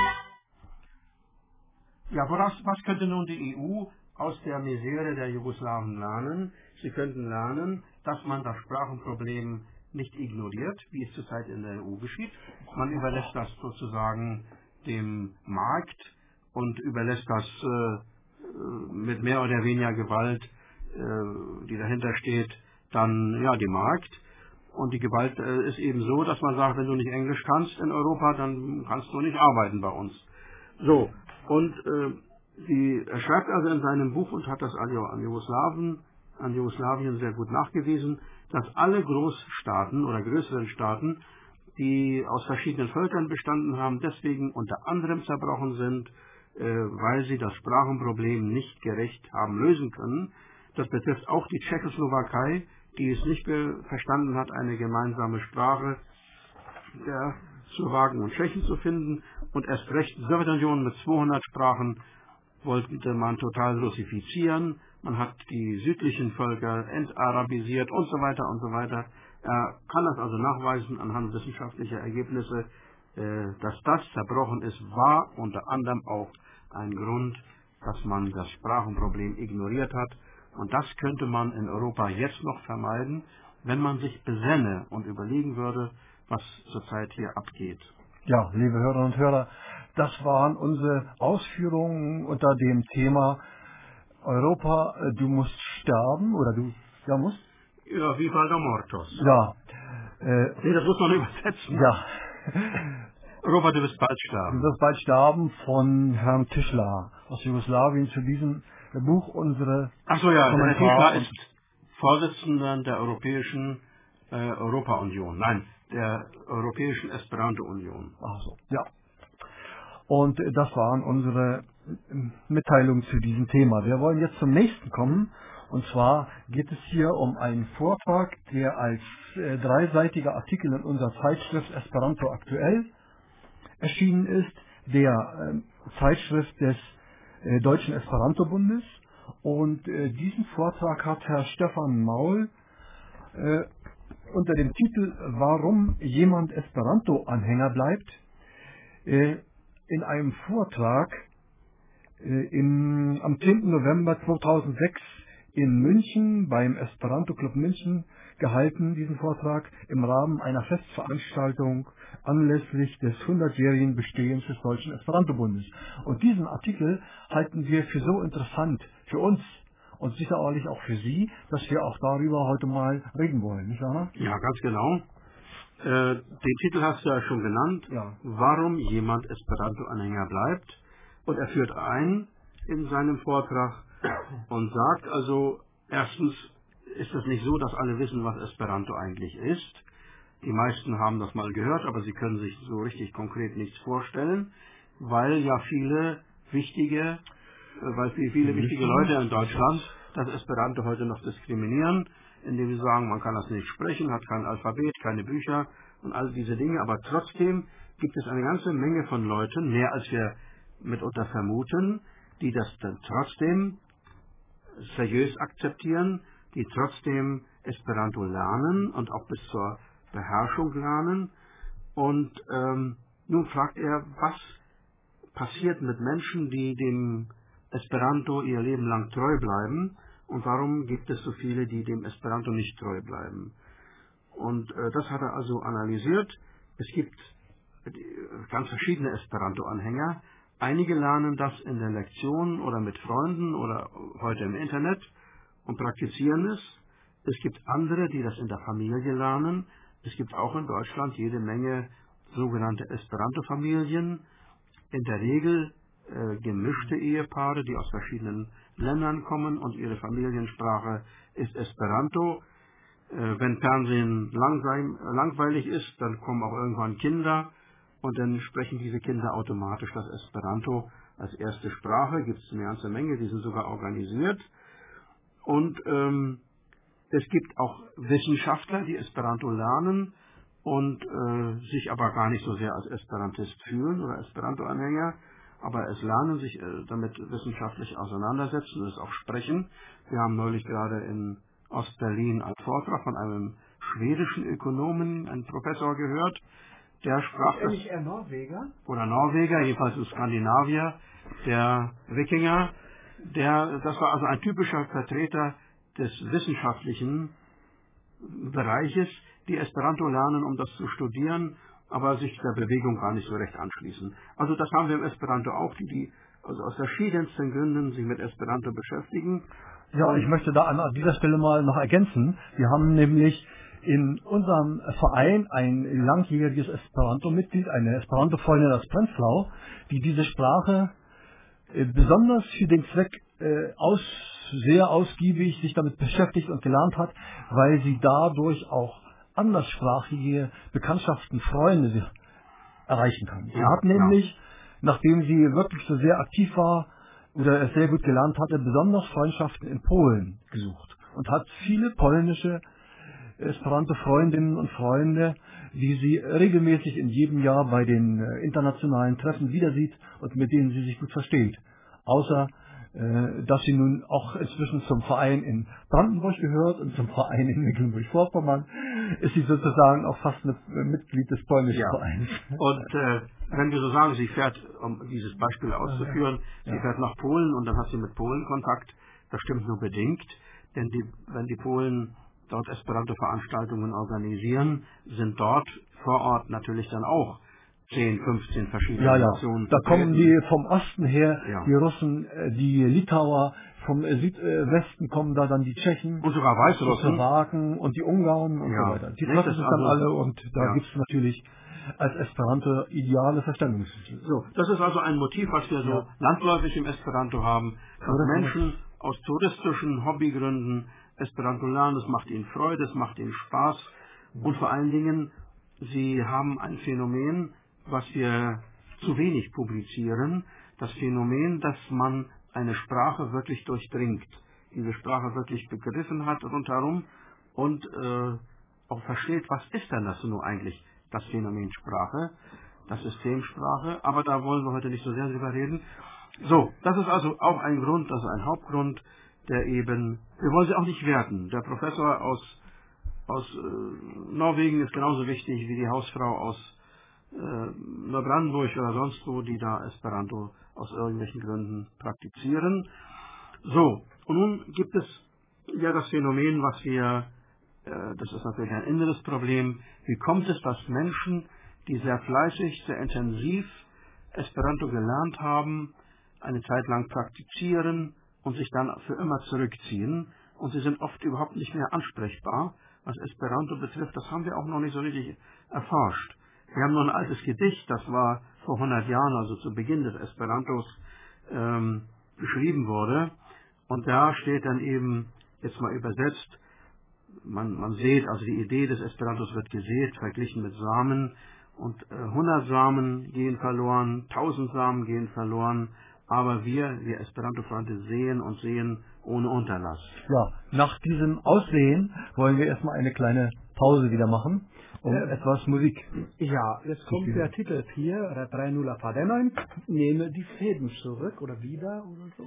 Ja, was könnte nun die EU aus der Misere der Jugoslawen lernen? Sie könnten lernen, dass man das Sprachenproblem nicht ignoriert, wie es zurzeit in der EU geschieht. Man überlässt das sozusagen dem Markt und überlässt das mit mehr oder weniger Gewalt, die dahinter steht, dann ja dem Markt. Und die Gewalt ist eben so, dass man sagt, wenn du nicht Englisch kannst in Europa, dann kannst du nicht arbeiten bei uns. So, und er schreibt also in seinem Buch und hat das an Jugoslawen an Jugoslawien sehr gut nachgewiesen, dass alle Großstaaten oder größeren Staaten, die aus verschiedenen Völkern bestanden haben, deswegen unter anderem zerbrochen sind, weil sie das Sprachenproblem nicht gerecht haben lösen können. Das betrifft auch die Tschechoslowakei, die es nicht verstanden hat, eine gemeinsame Sprache der Slowaken und Tschechen zu finden. Und erst recht die Sowjetunion mit 200 Sprachen wollte man total russifizieren. Man hat die südlichen Völker entarabisiert und so weiter und so weiter. Er kann das also nachweisen anhand wissenschaftlicher Ergebnisse, dass das zerbrochen ist, war unter anderem auch ein Grund, dass man das Sprachenproblem ignoriert hat. Und das könnte man in Europa jetzt noch vermeiden, wenn man sich besänne und überlegen würde, was zurzeit hier abgeht. Ja, liebe Hörerinnen und Hörer, das waren unsere Ausführungen unter dem Thema Europa, du musst sterben, oder du musst? Ja, Viva la Mortos. Ja. Nee, das muss man übersetzen. Ja. Europa, du wirst bald sterben. Du wirst bald sterben von Herrn Tischler aus Jugoslawien zu diesem Buch unsere Achso, ja, Herr Tischler und ist Vorsitzender der Europäischen Europa-Union. Nein, der Europäischen Esperanto-Union. Ach so, ja. Und das waren unsere Mitteilungen zu diesem Thema. Wir wollen jetzt zum nächsten kommen. Und zwar geht es hier um einen Vortrag, der als dreiseitiger Artikel in unserer Zeitschrift Esperanto aktuell erschienen ist, der Zeitschrift des Deutschen Esperanto-Bundes. Und diesen Vortrag hat Herr Stefan Maul unter dem Titel Warum jemand Esperanto-Anhänger bleibt, in einem Vortrag am 10. November 2006 in München beim Esperanto Club München gehalten, diesen Vortrag im Rahmen einer Festveranstaltung anlässlich des 100-jährigen Bestehens des Deutschen Esperanto-Bundes. Und diesen Artikel halten wir für so interessant für uns und sicherlich auch für Sie, dass wir auch darüber heute mal reden wollen, nicht wahr? Ja, ganz genau. Den Titel hast du ja schon genannt, Ja. Warum jemand Esperanto-Anhänger bleibt. Und er führt ein in seinem Vortrag und sagt also, erstens ist es nicht so, dass alle wissen, was Esperanto eigentlich ist. Die meisten haben das mal gehört, aber sie können sich so richtig konkret nichts vorstellen, weil ja viele wichtige Leute in Deutschland das Esperanto heute noch diskriminieren, indem sie sagen, man kann das nicht sprechen, hat kein Alphabet, keine Bücher und all diese Dinge. Aber trotzdem gibt es eine ganze Menge von Leuten, mehr als wir mitunter vermuten, die das dann trotzdem seriös akzeptieren, die trotzdem Esperanto lernen und auch bis zur Beherrschung lernen. Und nun fragt er, was passiert mit Menschen, die dem Esperanto ihr Leben lang treu bleiben, und warum gibt es so viele, die dem Esperanto nicht treu bleiben. Und das hat er also analysiert. Es gibt ganz verschiedene Esperanto-Anhänger. Einige lernen das in der Lektion oder mit Freunden oder heute im Internet und praktizieren es. Es gibt andere, die das in der Familie lernen. Es gibt auch in Deutschland jede Menge sogenannte Esperanto-Familien. In der Regel gemischte Ehepaare, die aus verschiedenen Ländern kommen und ihre Familiensprache ist Esperanto. Wenn Fernsehen langweilig ist, dann kommen auch irgendwann Kinder und dann sprechen diese Kinder automatisch das Esperanto als erste Sprache. Gibt es eine ganze Menge, die sind sogar organisiert. Und es gibt auch Wissenschaftler, die Esperanto lernen und sich aber gar nicht so sehr als Esperantist fühlen oder Esperanto-Anhänger, aber es lernen, sich damit wissenschaftlich auseinandersetzen und es auch sprechen. Wir haben neulich gerade in Ostberlin einen Vortrag von einem schwedischen Ökonomen, einem Professor gehört, der sprach das... Nicht eher Norweger? Oder Norweger, jedenfalls ein Skandinavier, der Wikinger, das war also ein typischer Vertreter des wissenschaftlichen Bereiches, die Esperanto lernen, um das zu studieren, aber sich der Bewegung gar nicht so recht anschließen. Also das haben wir im Esperanto auch, die also aus verschiedensten Gründen sich mit Esperanto beschäftigen. Ja, ich möchte da an dieser Stelle mal noch ergänzen. Wir haben nämlich in unserem Verein ein langjähriges Esperanto-Mitglied, eine Esperanto-Freundin aus Prenzlau, die diese Sprache besonders für den Zweck sehr ausgiebig sich damit beschäftigt und gelernt hat, weil sie dadurch auch anderssprachige Bekanntschaften, Freunde erreichen kann. Sie hat nämlich, nachdem sie wirklich so sehr aktiv war oder es sehr gut gelernt hatte, besonders Freundschaften in Polen gesucht und hat viele polnische Esperanto-Freundinnen und Freunde, die sie regelmäßig in jedem Jahr bei den internationalen Treffen wieder sieht und mit denen sie sich gut versteht. Außer, dass sie nun auch inzwischen zum Verein in Brandenburg gehört und zum Verein in Mecklenburg-Vorpommern, ist sie sozusagen auch fast Mitglied des polnischen Vereins. Und wenn wir so sagen, sie fährt, um dieses Beispiel auszuführen, sie fährt nach Polen und dann hat sie mit Polen Kontakt, das stimmt nur bedingt, denn wenn die Polen dort Esperanto-Veranstaltungen organisieren, sind dort vor Ort natürlich dann auch 10, 15 verschiedene Nationen. Da kommen die vom Osten her, die Russen, die Litauer, vom Südwesten kommen da dann die Tschechen, und sogar Weißrussen, die Slowaken und die Ungarn und so weiter. Die treffen sich dann alle und da gibt es natürlich als Esperanto ideale Verständigungsmittel. So, das ist also ein Motiv, was wir so landläufig im Esperanto haben, dass Menschen aus touristischen Hobbygründen Esperanto lernen, es macht ihnen Freude, es macht ihnen Spaß und vor allen Dingen, sie haben ein Phänomen, was wir zu wenig publizieren, das Phänomen, dass man eine Sprache wirklich durchdringt, diese Sprache wirklich begriffen hat rundherum und auch versteht, was ist denn das nur eigentlich, das Phänomen Sprache, das System Sprache, aber da wollen wir heute nicht so sehr drüber reden. So, das ist also auch ein Grund, das ist ein Hauptgrund, der eben, wir wollen sie auch nicht werten. Der Professor aus Norwegen ist genauso wichtig wie die Hausfrau aus Neubrandenburg oder sonst wo, die da Esperanto aus irgendwelchen Gründen praktizieren. So, und nun gibt es ja das Phänomen, was wir, das ist natürlich ein inneres Problem, wie kommt es, dass Menschen, die sehr fleißig, sehr intensiv Esperanto gelernt haben, eine Zeit lang praktizieren und sich dann für immer zurückziehen und sie sind oft überhaupt nicht mehr ansprechbar, was Esperanto betrifft. Das haben wir auch noch nicht so richtig erforscht. Wir haben nur ein altes Gedicht, das war vor 100 Jahren, also zu Beginn des Esperantos, geschrieben wurde. Und da steht dann eben, jetzt mal übersetzt, man sieht, also die Idee des Esperantos wird gesät, verglichen mit Samen. Und 100 Samen gehen verloren, 1000 Samen gehen verloren. Aber wir Esperanto-Freunde sehen und sehen ohne Unterlass. Ja, nach diesem Aussehen wollen wir erstmal eine kleine Pause wieder machen, um etwas Musik. Ja, jetzt kommt der Titel 4, Refrain nulla Fadenojn, nehme die Fäden zurück oder wieder oder so.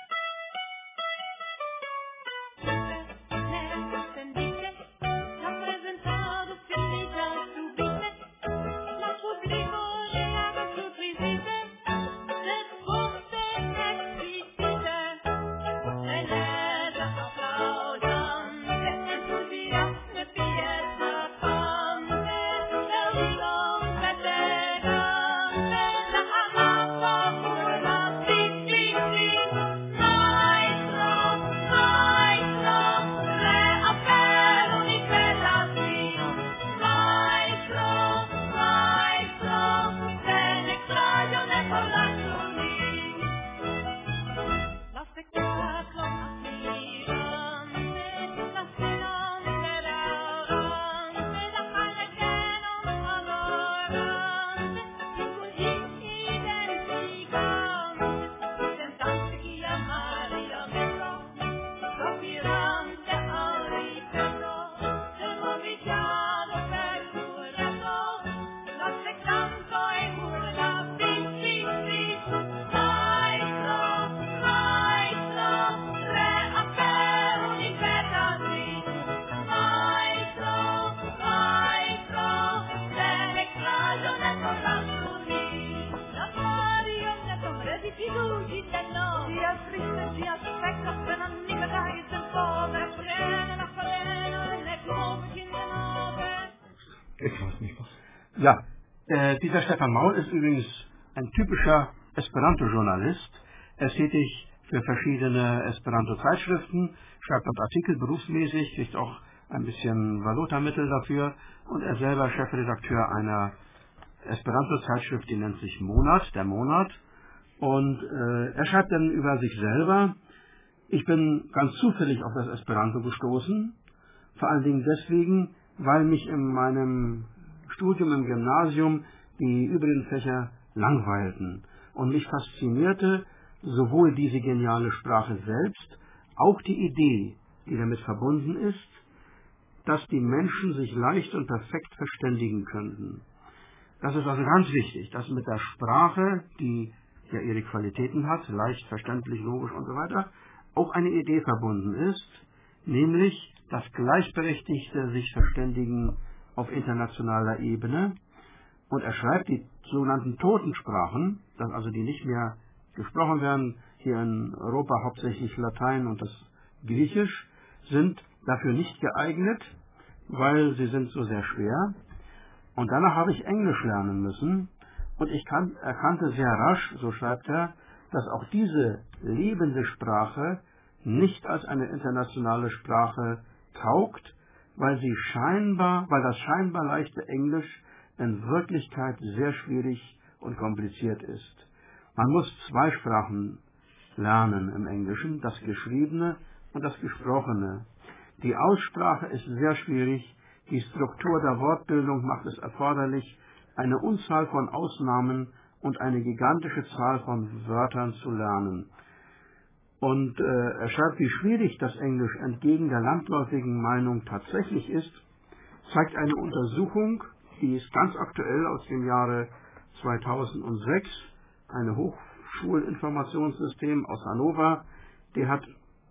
Ja, dieser Stefan Maul ist übrigens ein typischer Esperanto-Journalist. Er ist tätig für verschiedene Esperanto-Zeitschriften, schreibt dort Artikel berufsmäßig, kriegt auch ein bisschen Valutamittel dafür und er selber Chefredakteur einer Esperanto-Zeitschrift, die nennt sich Monat, der Monat. Und er schreibt dann über sich selber, Ich bin ganz zufällig auf das Esperanto gestoßen, vor allen Dingen deswegen, weil mich in meinem Studium im Gymnasium die übrigen Fächer langweilten und mich faszinierte sowohl diese geniale Sprache selbst, auch die Idee, die damit verbunden ist, dass die Menschen sich leicht und perfekt verständigen könnten. Das ist also ganz wichtig, dass mit der Sprache, die ja ihre Qualitäten hat, leicht, verständlich, logisch und so weiter, auch eine Idee verbunden ist, nämlich das gleichberechtigte sich verständigen auf internationaler Ebene. Und er schreibt, die sogenannten Totensprachen, also die nicht mehr gesprochen werden, hier in Europa hauptsächlich Latein und das Griechisch, sind dafür nicht geeignet, weil sie sind so sehr schwer. Und danach habe ich Englisch lernen müssen und ich erkannte sehr rasch, so schreibt er, dass auch diese lebende Sprache nicht als eine internationale Sprache taugt, weil das scheinbar leichte Englisch in Wirklichkeit sehr schwierig und kompliziert ist. Man muss 2 Sprachen lernen im Englischen, das Geschriebene und das Gesprochene. Die Aussprache ist sehr schwierig, die Struktur der Wortbildung macht es erforderlich, eine Unzahl von Ausnahmen und eine gigantische Zahl von Wörtern zu lernen. Und er schreibt, wie schwierig das Englisch entgegen der landläufigen Meinung tatsächlich ist, zeigt eine Untersuchung, die ist ganz aktuell aus dem Jahre 2006, ein Hochschulinformationssystem aus Hannover, die hat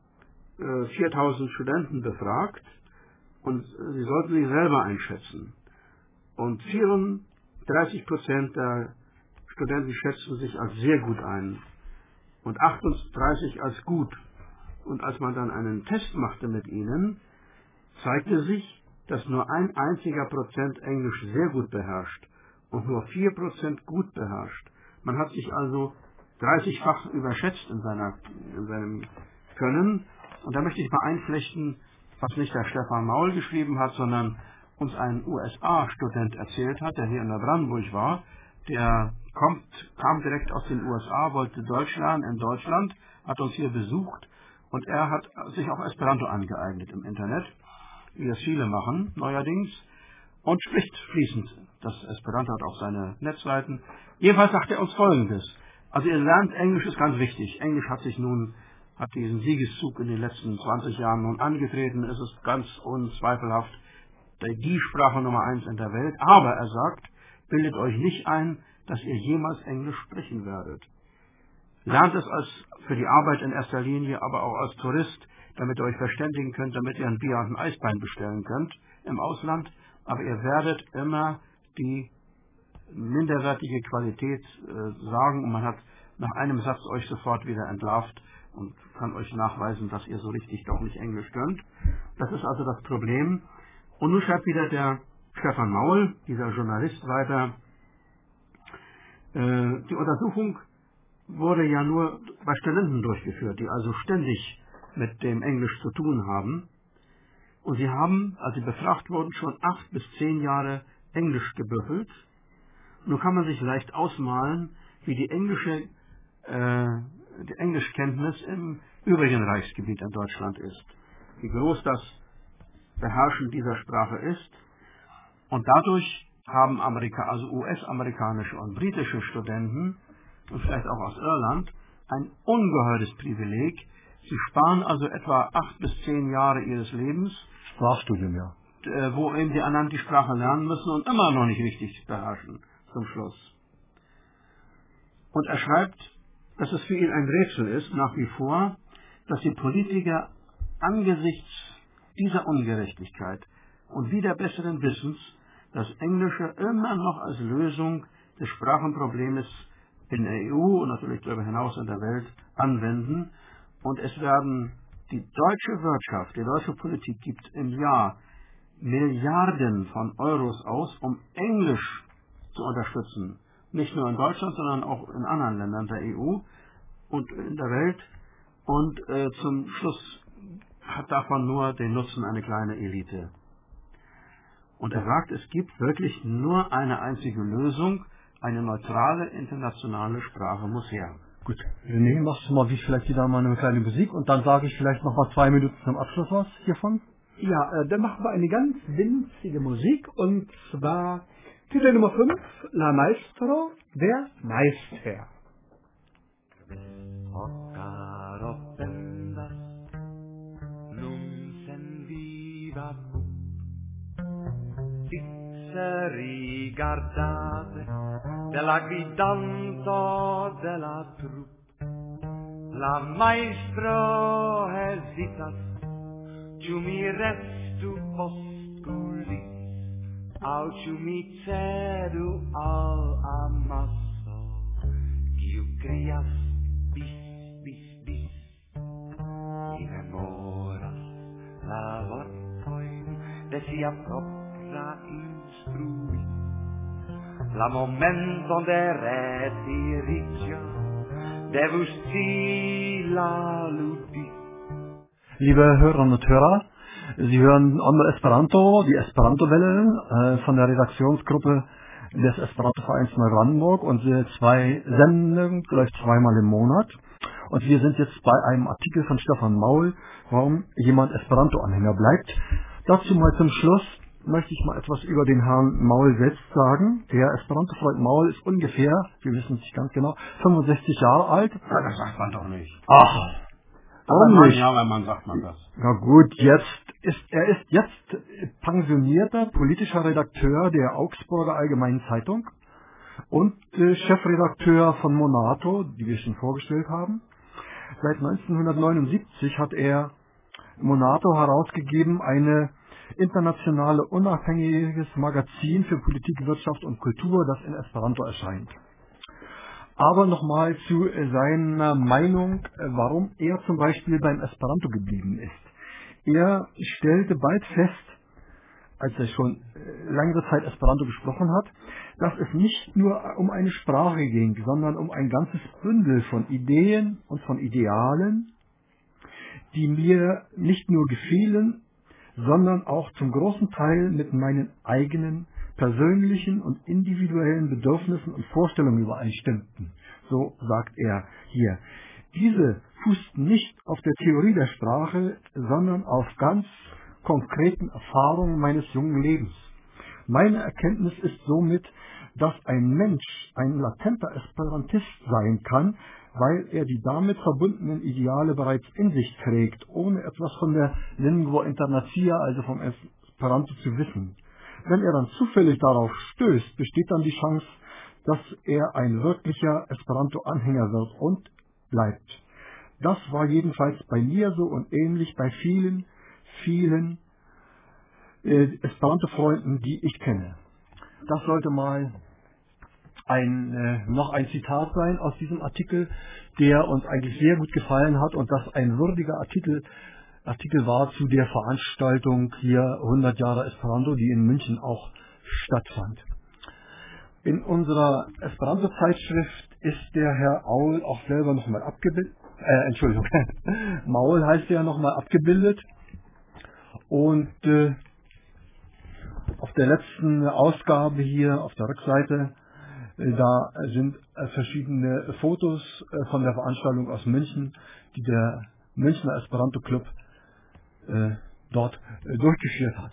4000 Studenten befragt und sie sollten sich selber einschätzen. Und 34% der Studenten schätzten sich als sehr gut ein und 38 als gut. Und als man dann einen Test machte mit ihnen, zeigte sich, dass nur ein einziger Prozent Englisch sehr gut beherrscht und nur 4% gut beherrscht. Man hat sich also 30-fach überschätzt in seinem Können. Und da möchte ich mal einflechten, was nicht der Stefan Maul geschrieben hat, sondern uns ein USA-Student erzählt hat, der hier in Neubrandenburg war. Der kam direkt aus den USA, wollte Deutsch lernen in Deutschland, hat uns hier besucht und er hat sich auch Esperanto angeeignet im Internet, wie das viele machen neuerdings, und spricht fließend. Das Esperanto hat auch seine Netzseiten. Jedenfalls sagt er uns Folgendes. Also ihr lernt, Englisch ist ganz wichtig. Englisch hat diesen Siegeszug in den letzten 20 Jahren nun angetreten. Es ist ganz unzweifelhaft die Sprache Nummer 1 in der Welt. Aber er sagt, bildet euch nicht ein, dass ihr jemals Englisch sprechen werdet. Lernt es für die Arbeit in erster Linie, aber auch als Tourist, damit ihr euch verständigen könnt, damit ihr ein Bier und ein Eisbein bestellen könnt im Ausland. Aber ihr werdet immer die minderwertige Qualität sagen und man hat nach einem Satz euch sofort wieder entlarvt und kann euch nachweisen, dass ihr so richtig doch nicht Englisch könnt. Das ist also das Problem. Und nun schreibt wieder der Stefan Maul, dieser Journalist, weiter. Die Untersuchung wurde ja nur bei Studenten durchgeführt, die also ständig mit dem Englisch zu tun haben. Und sie haben, als sie befragt wurden, schon 8 bis 10 Jahre Englisch gebüffelt. Nun kann man sich leicht ausmalen, wie die Englischkenntnis im übrigen Reichsgebiet in Deutschland ist. Wie groß das Beherrschen dieser Sprache ist. Und dadurch haben US-amerikanische und britische Studenten und vielleicht auch aus Irland ein ungeheures Privileg. Sie sparen also etwa 8 bis 10 Jahre ihres Lebens. Sprachstudium, ja. Wo eben die anderen die Sprache lernen müssen und immer noch nicht richtig beherrschen zum Schluss. Und er schreibt, dass es für ihn ein Rätsel ist, nach wie vor, dass die Politiker angesichts dieser Ungerechtigkeit und wieder besseren Wissens das Englische immer noch als Lösung des Sprachenproblems in der EU und natürlich darüber hinaus in der Welt anwenden. Und es werden die deutsche Wirtschaft, die deutsche Politik gibt im Jahr Milliarden von Euros aus, um Englisch zu unterstützen. Nicht nur in Deutschland, sondern auch in anderen Ländern der EU und in der Welt. Und zum Schluss hat davon nur den Nutzen eine kleine Elite. Und er sagt, es gibt wirklich nur eine einzige Lösung, eine neutrale internationale Sprache muss her. Gut. René, machst du mal wie vielleicht wieder mal eine kleine Musik und dann sage ich vielleicht noch mal 2 Minuten zum Abschluss was hiervon. Ja, dann machen wir eine ganz winzige Musik und zwar Titel Nummer 5, La Maestro, der Meister. Rigardate della guidanza della troupe la maestro hesitas ciu mi restu postuli au ciu mi cedu al amasso quiu crias bis bis bis mi memoras la vortoin de sia propria instrui la momento de retirigia devus ti la ludi. Liebe Hörerinnen und Hörer, Sie hören Ondo Esperanto, die Esperanto-Welle von der Redaktionsgruppe des Esperanto-Vereins Neubrandenburg. Unsere 2 Sendungen, gleich 2-mal im Monat. Und wir sind jetzt bei einem Artikel von Stefan Maul, warum jemand Esperanto-Anhänger bleibt. Dazu mal zum Schluss möchte ich mal etwas über den Herrn Maul selbst sagen. Der Esperanto-Freund Maul ist ungefähr, wir wissen es nicht ganz genau, 65 Jahre alt. Ja, das sagt man doch nicht. Ach, warum nicht? Ja, man sagt man das. Na gut, er ist jetzt pensionierter politischer Redakteur der Augsburger Allgemeinen Zeitung und Chefredakteur von Monato, die wir schon vorgestellt haben. Seit 1979 hat er Monato herausgegeben, eine internationale unabhängiges Magazin für Politik, Wirtschaft und Kultur, das in Esperanto erscheint. Aber nochmal zu seiner Meinung, warum er zum Beispiel beim Esperanto geblieben ist. Er stellte bald fest, als er schon längere Zeit Esperanto gesprochen hat, dass es nicht nur um eine Sprache ging, sondern um ein ganzes Bündel von Ideen und von Idealen, die mir nicht nur gefielen, sondern auch zum großen Teil mit meinen eigenen persönlichen und individuellen Bedürfnissen und Vorstellungen übereinstimmten. So sagt er hier. Diese fußten nicht auf der Theorie der Sprache, sondern auf ganz konkreten Erfahrungen meines jungen Lebens. Meine Erkenntnis ist somit, dass ein Mensch ein latenter Esperantist sein kann, weil er die damit verbundenen Ideale bereits in sich trägt, ohne etwas von der Lingua Internacia, also vom Esperanto, zu wissen. Wenn er dann zufällig darauf stößt, besteht dann die Chance, dass er ein wirklicher Esperanto-Anhänger wird und bleibt. Das war jedenfalls bei mir so und ähnlich bei vielen, vielen Esperanto-Freunden, die ich kenne. Das sollte mal noch ein Zitat sein aus diesem Artikel, der uns eigentlich sehr gut gefallen hat und das ein würdiger Artikel war zu der Veranstaltung hier 100 Jahre Esperanto, die in München auch stattfand. In unserer Esperanto-Zeitschrift ist der Herr Aul auch selber nochmal abgebildet. Maul heißt er nochmal abgebildet. Und auf der letzten Ausgabe hier auf der Rückseite, da sind verschiedene Fotos von der Veranstaltung aus München, die der Münchner Esperanto Club dort durchgeführt hat.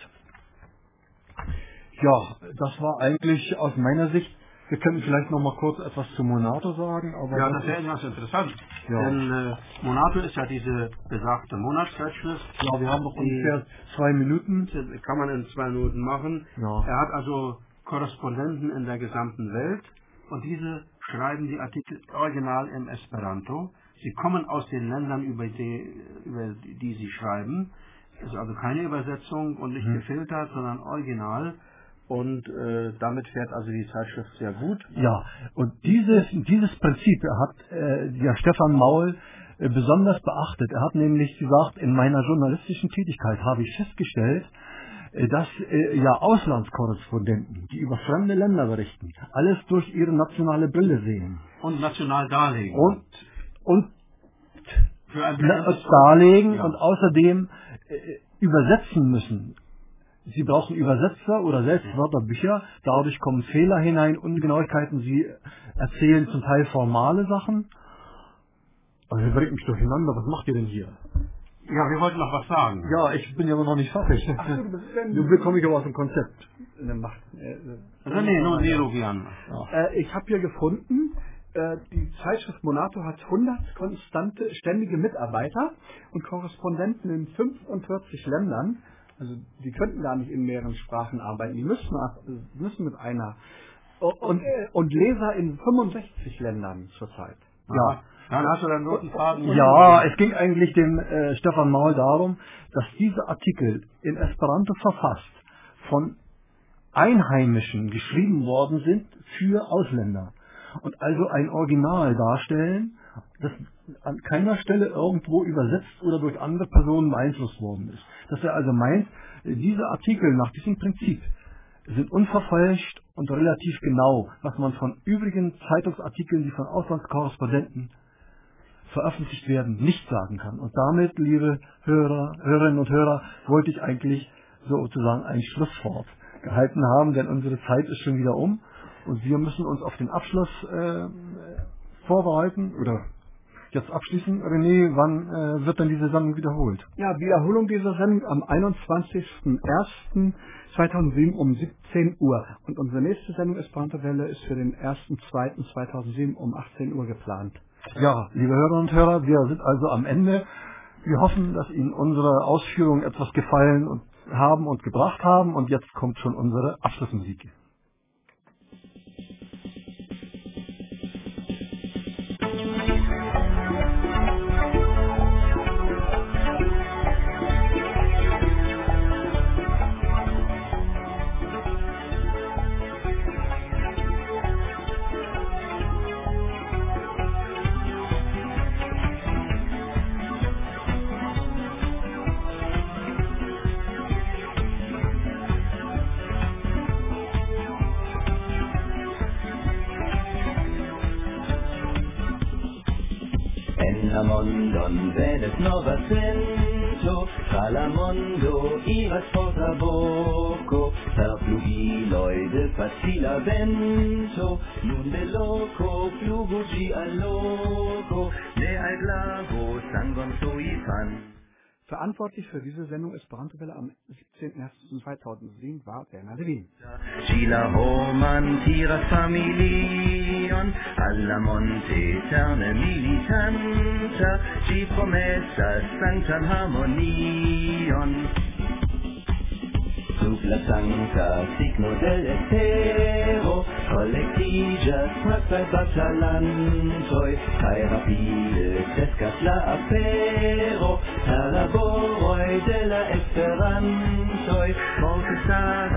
Ja, das war eigentlich aus meiner Sicht. Wir könnten vielleicht noch mal kurz etwas zu Monato sagen. Aber ja, das wäre ganz interessant. Ja. Denn Monato ist ja diese besagte Monatszeitschrift. Ja, wir haben noch ungefähr 2 Minuten. Kann man in 2 Minuten machen. Ja. Er hat also Korrespondenten in der gesamten Welt und diese schreiben die Artikel original im Esperanto. Sie kommen aus den Ländern, über die sie schreiben. Es ist also keine Übersetzung und nicht gefiltert, sondern original. Und damit fährt also die Zeitschrift sehr gut. Ja, und dieses Prinzip hat der Stefan Maul besonders beachtet. Er hat nämlich gesagt, in meiner journalistischen Tätigkeit habe ich festgestellt, dass Auslandskorrespondenten, die über fremde Länder berichten, alles durch ihre nationale Brille sehen. Und national darlegen. Und darlegen und außerdem übersetzen müssen. Sie brauchen Übersetzer oder selbst Wörterbücher, dadurch kommen Fehler hinein, Ungenauigkeiten, sie erzählen zum Teil formale Sachen Also ihr bringt mich durcheinander, was macht ihr denn hier? Ja, wir wollten noch was sagen. Ja, ich bin ja aber noch nicht fertig. Nun bekomme ich aber aus dem Konzept. Nero gern. Ich habe hier gefunden, die Zeitschrift Monato hat 100 konstante, ständige Mitarbeiter und Korrespondenten in 45 Ländern. Also die könnten gar nicht in mehreren Sprachen arbeiten, die müssen mit einer. Und Leser in 65 Ländern zurzeit. Ja. Dann hast du dann roten Faden. Ja, es ging eigentlich dem Stefan Maul darum, dass diese Artikel in Esperanto verfasst von Einheimischen geschrieben worden sind für Ausländer. Und also ein Original darstellen, das an keiner Stelle irgendwo übersetzt oder durch andere Personen beeinflusst worden ist. Dass er also meint, diese Artikel nach diesem Prinzip sind unverfälscht und relativ genau, was man von übrigen Zeitungsartikeln, die von Auslandskorrespondenten veröffentlicht werden, nicht sagen kann. Und damit, liebe Hörerinnen und Hörer, wollte ich eigentlich sozusagen ein Schlusswort gehalten haben, denn unsere Zeit ist schon wieder um und wir müssen uns auf den Abschluss vorbereiten oder jetzt abschließen. René, wann wird denn diese Sendung wiederholt? Ja, Wiederholung dieser Sendung am 21.01.2007 um 17 Uhr. Und unsere nächste Sendung Esperanto-Welle ist für den 1.02.2007 um 18 Uhr geplant. Ja, liebe Hörerinnen und Hörer, wir sind also am Ende. Wir hoffen, dass Ihnen unsere Ausführungen etwas gefallen haben und gebracht haben. Und jetzt kommt schon unsere Abschlussmusik. Mondon vedes nova cento, tra la mondo iras forta voco, per flugiloi de facila vento, nun de loco flugugi al loco, ne al glavo sangon suifan. Verantwortlich für diese Sendung Esperanto-Welle am 17.01.2007 war Werner Levin. Gila homan tiras familion, alla monte eterne militanta, ci promessas sanctam harmonion. Sub la sancta signo del estero, collectigas quae batalantoi, cae rapide crescas la afero, per laboroi de la esperantoi, forte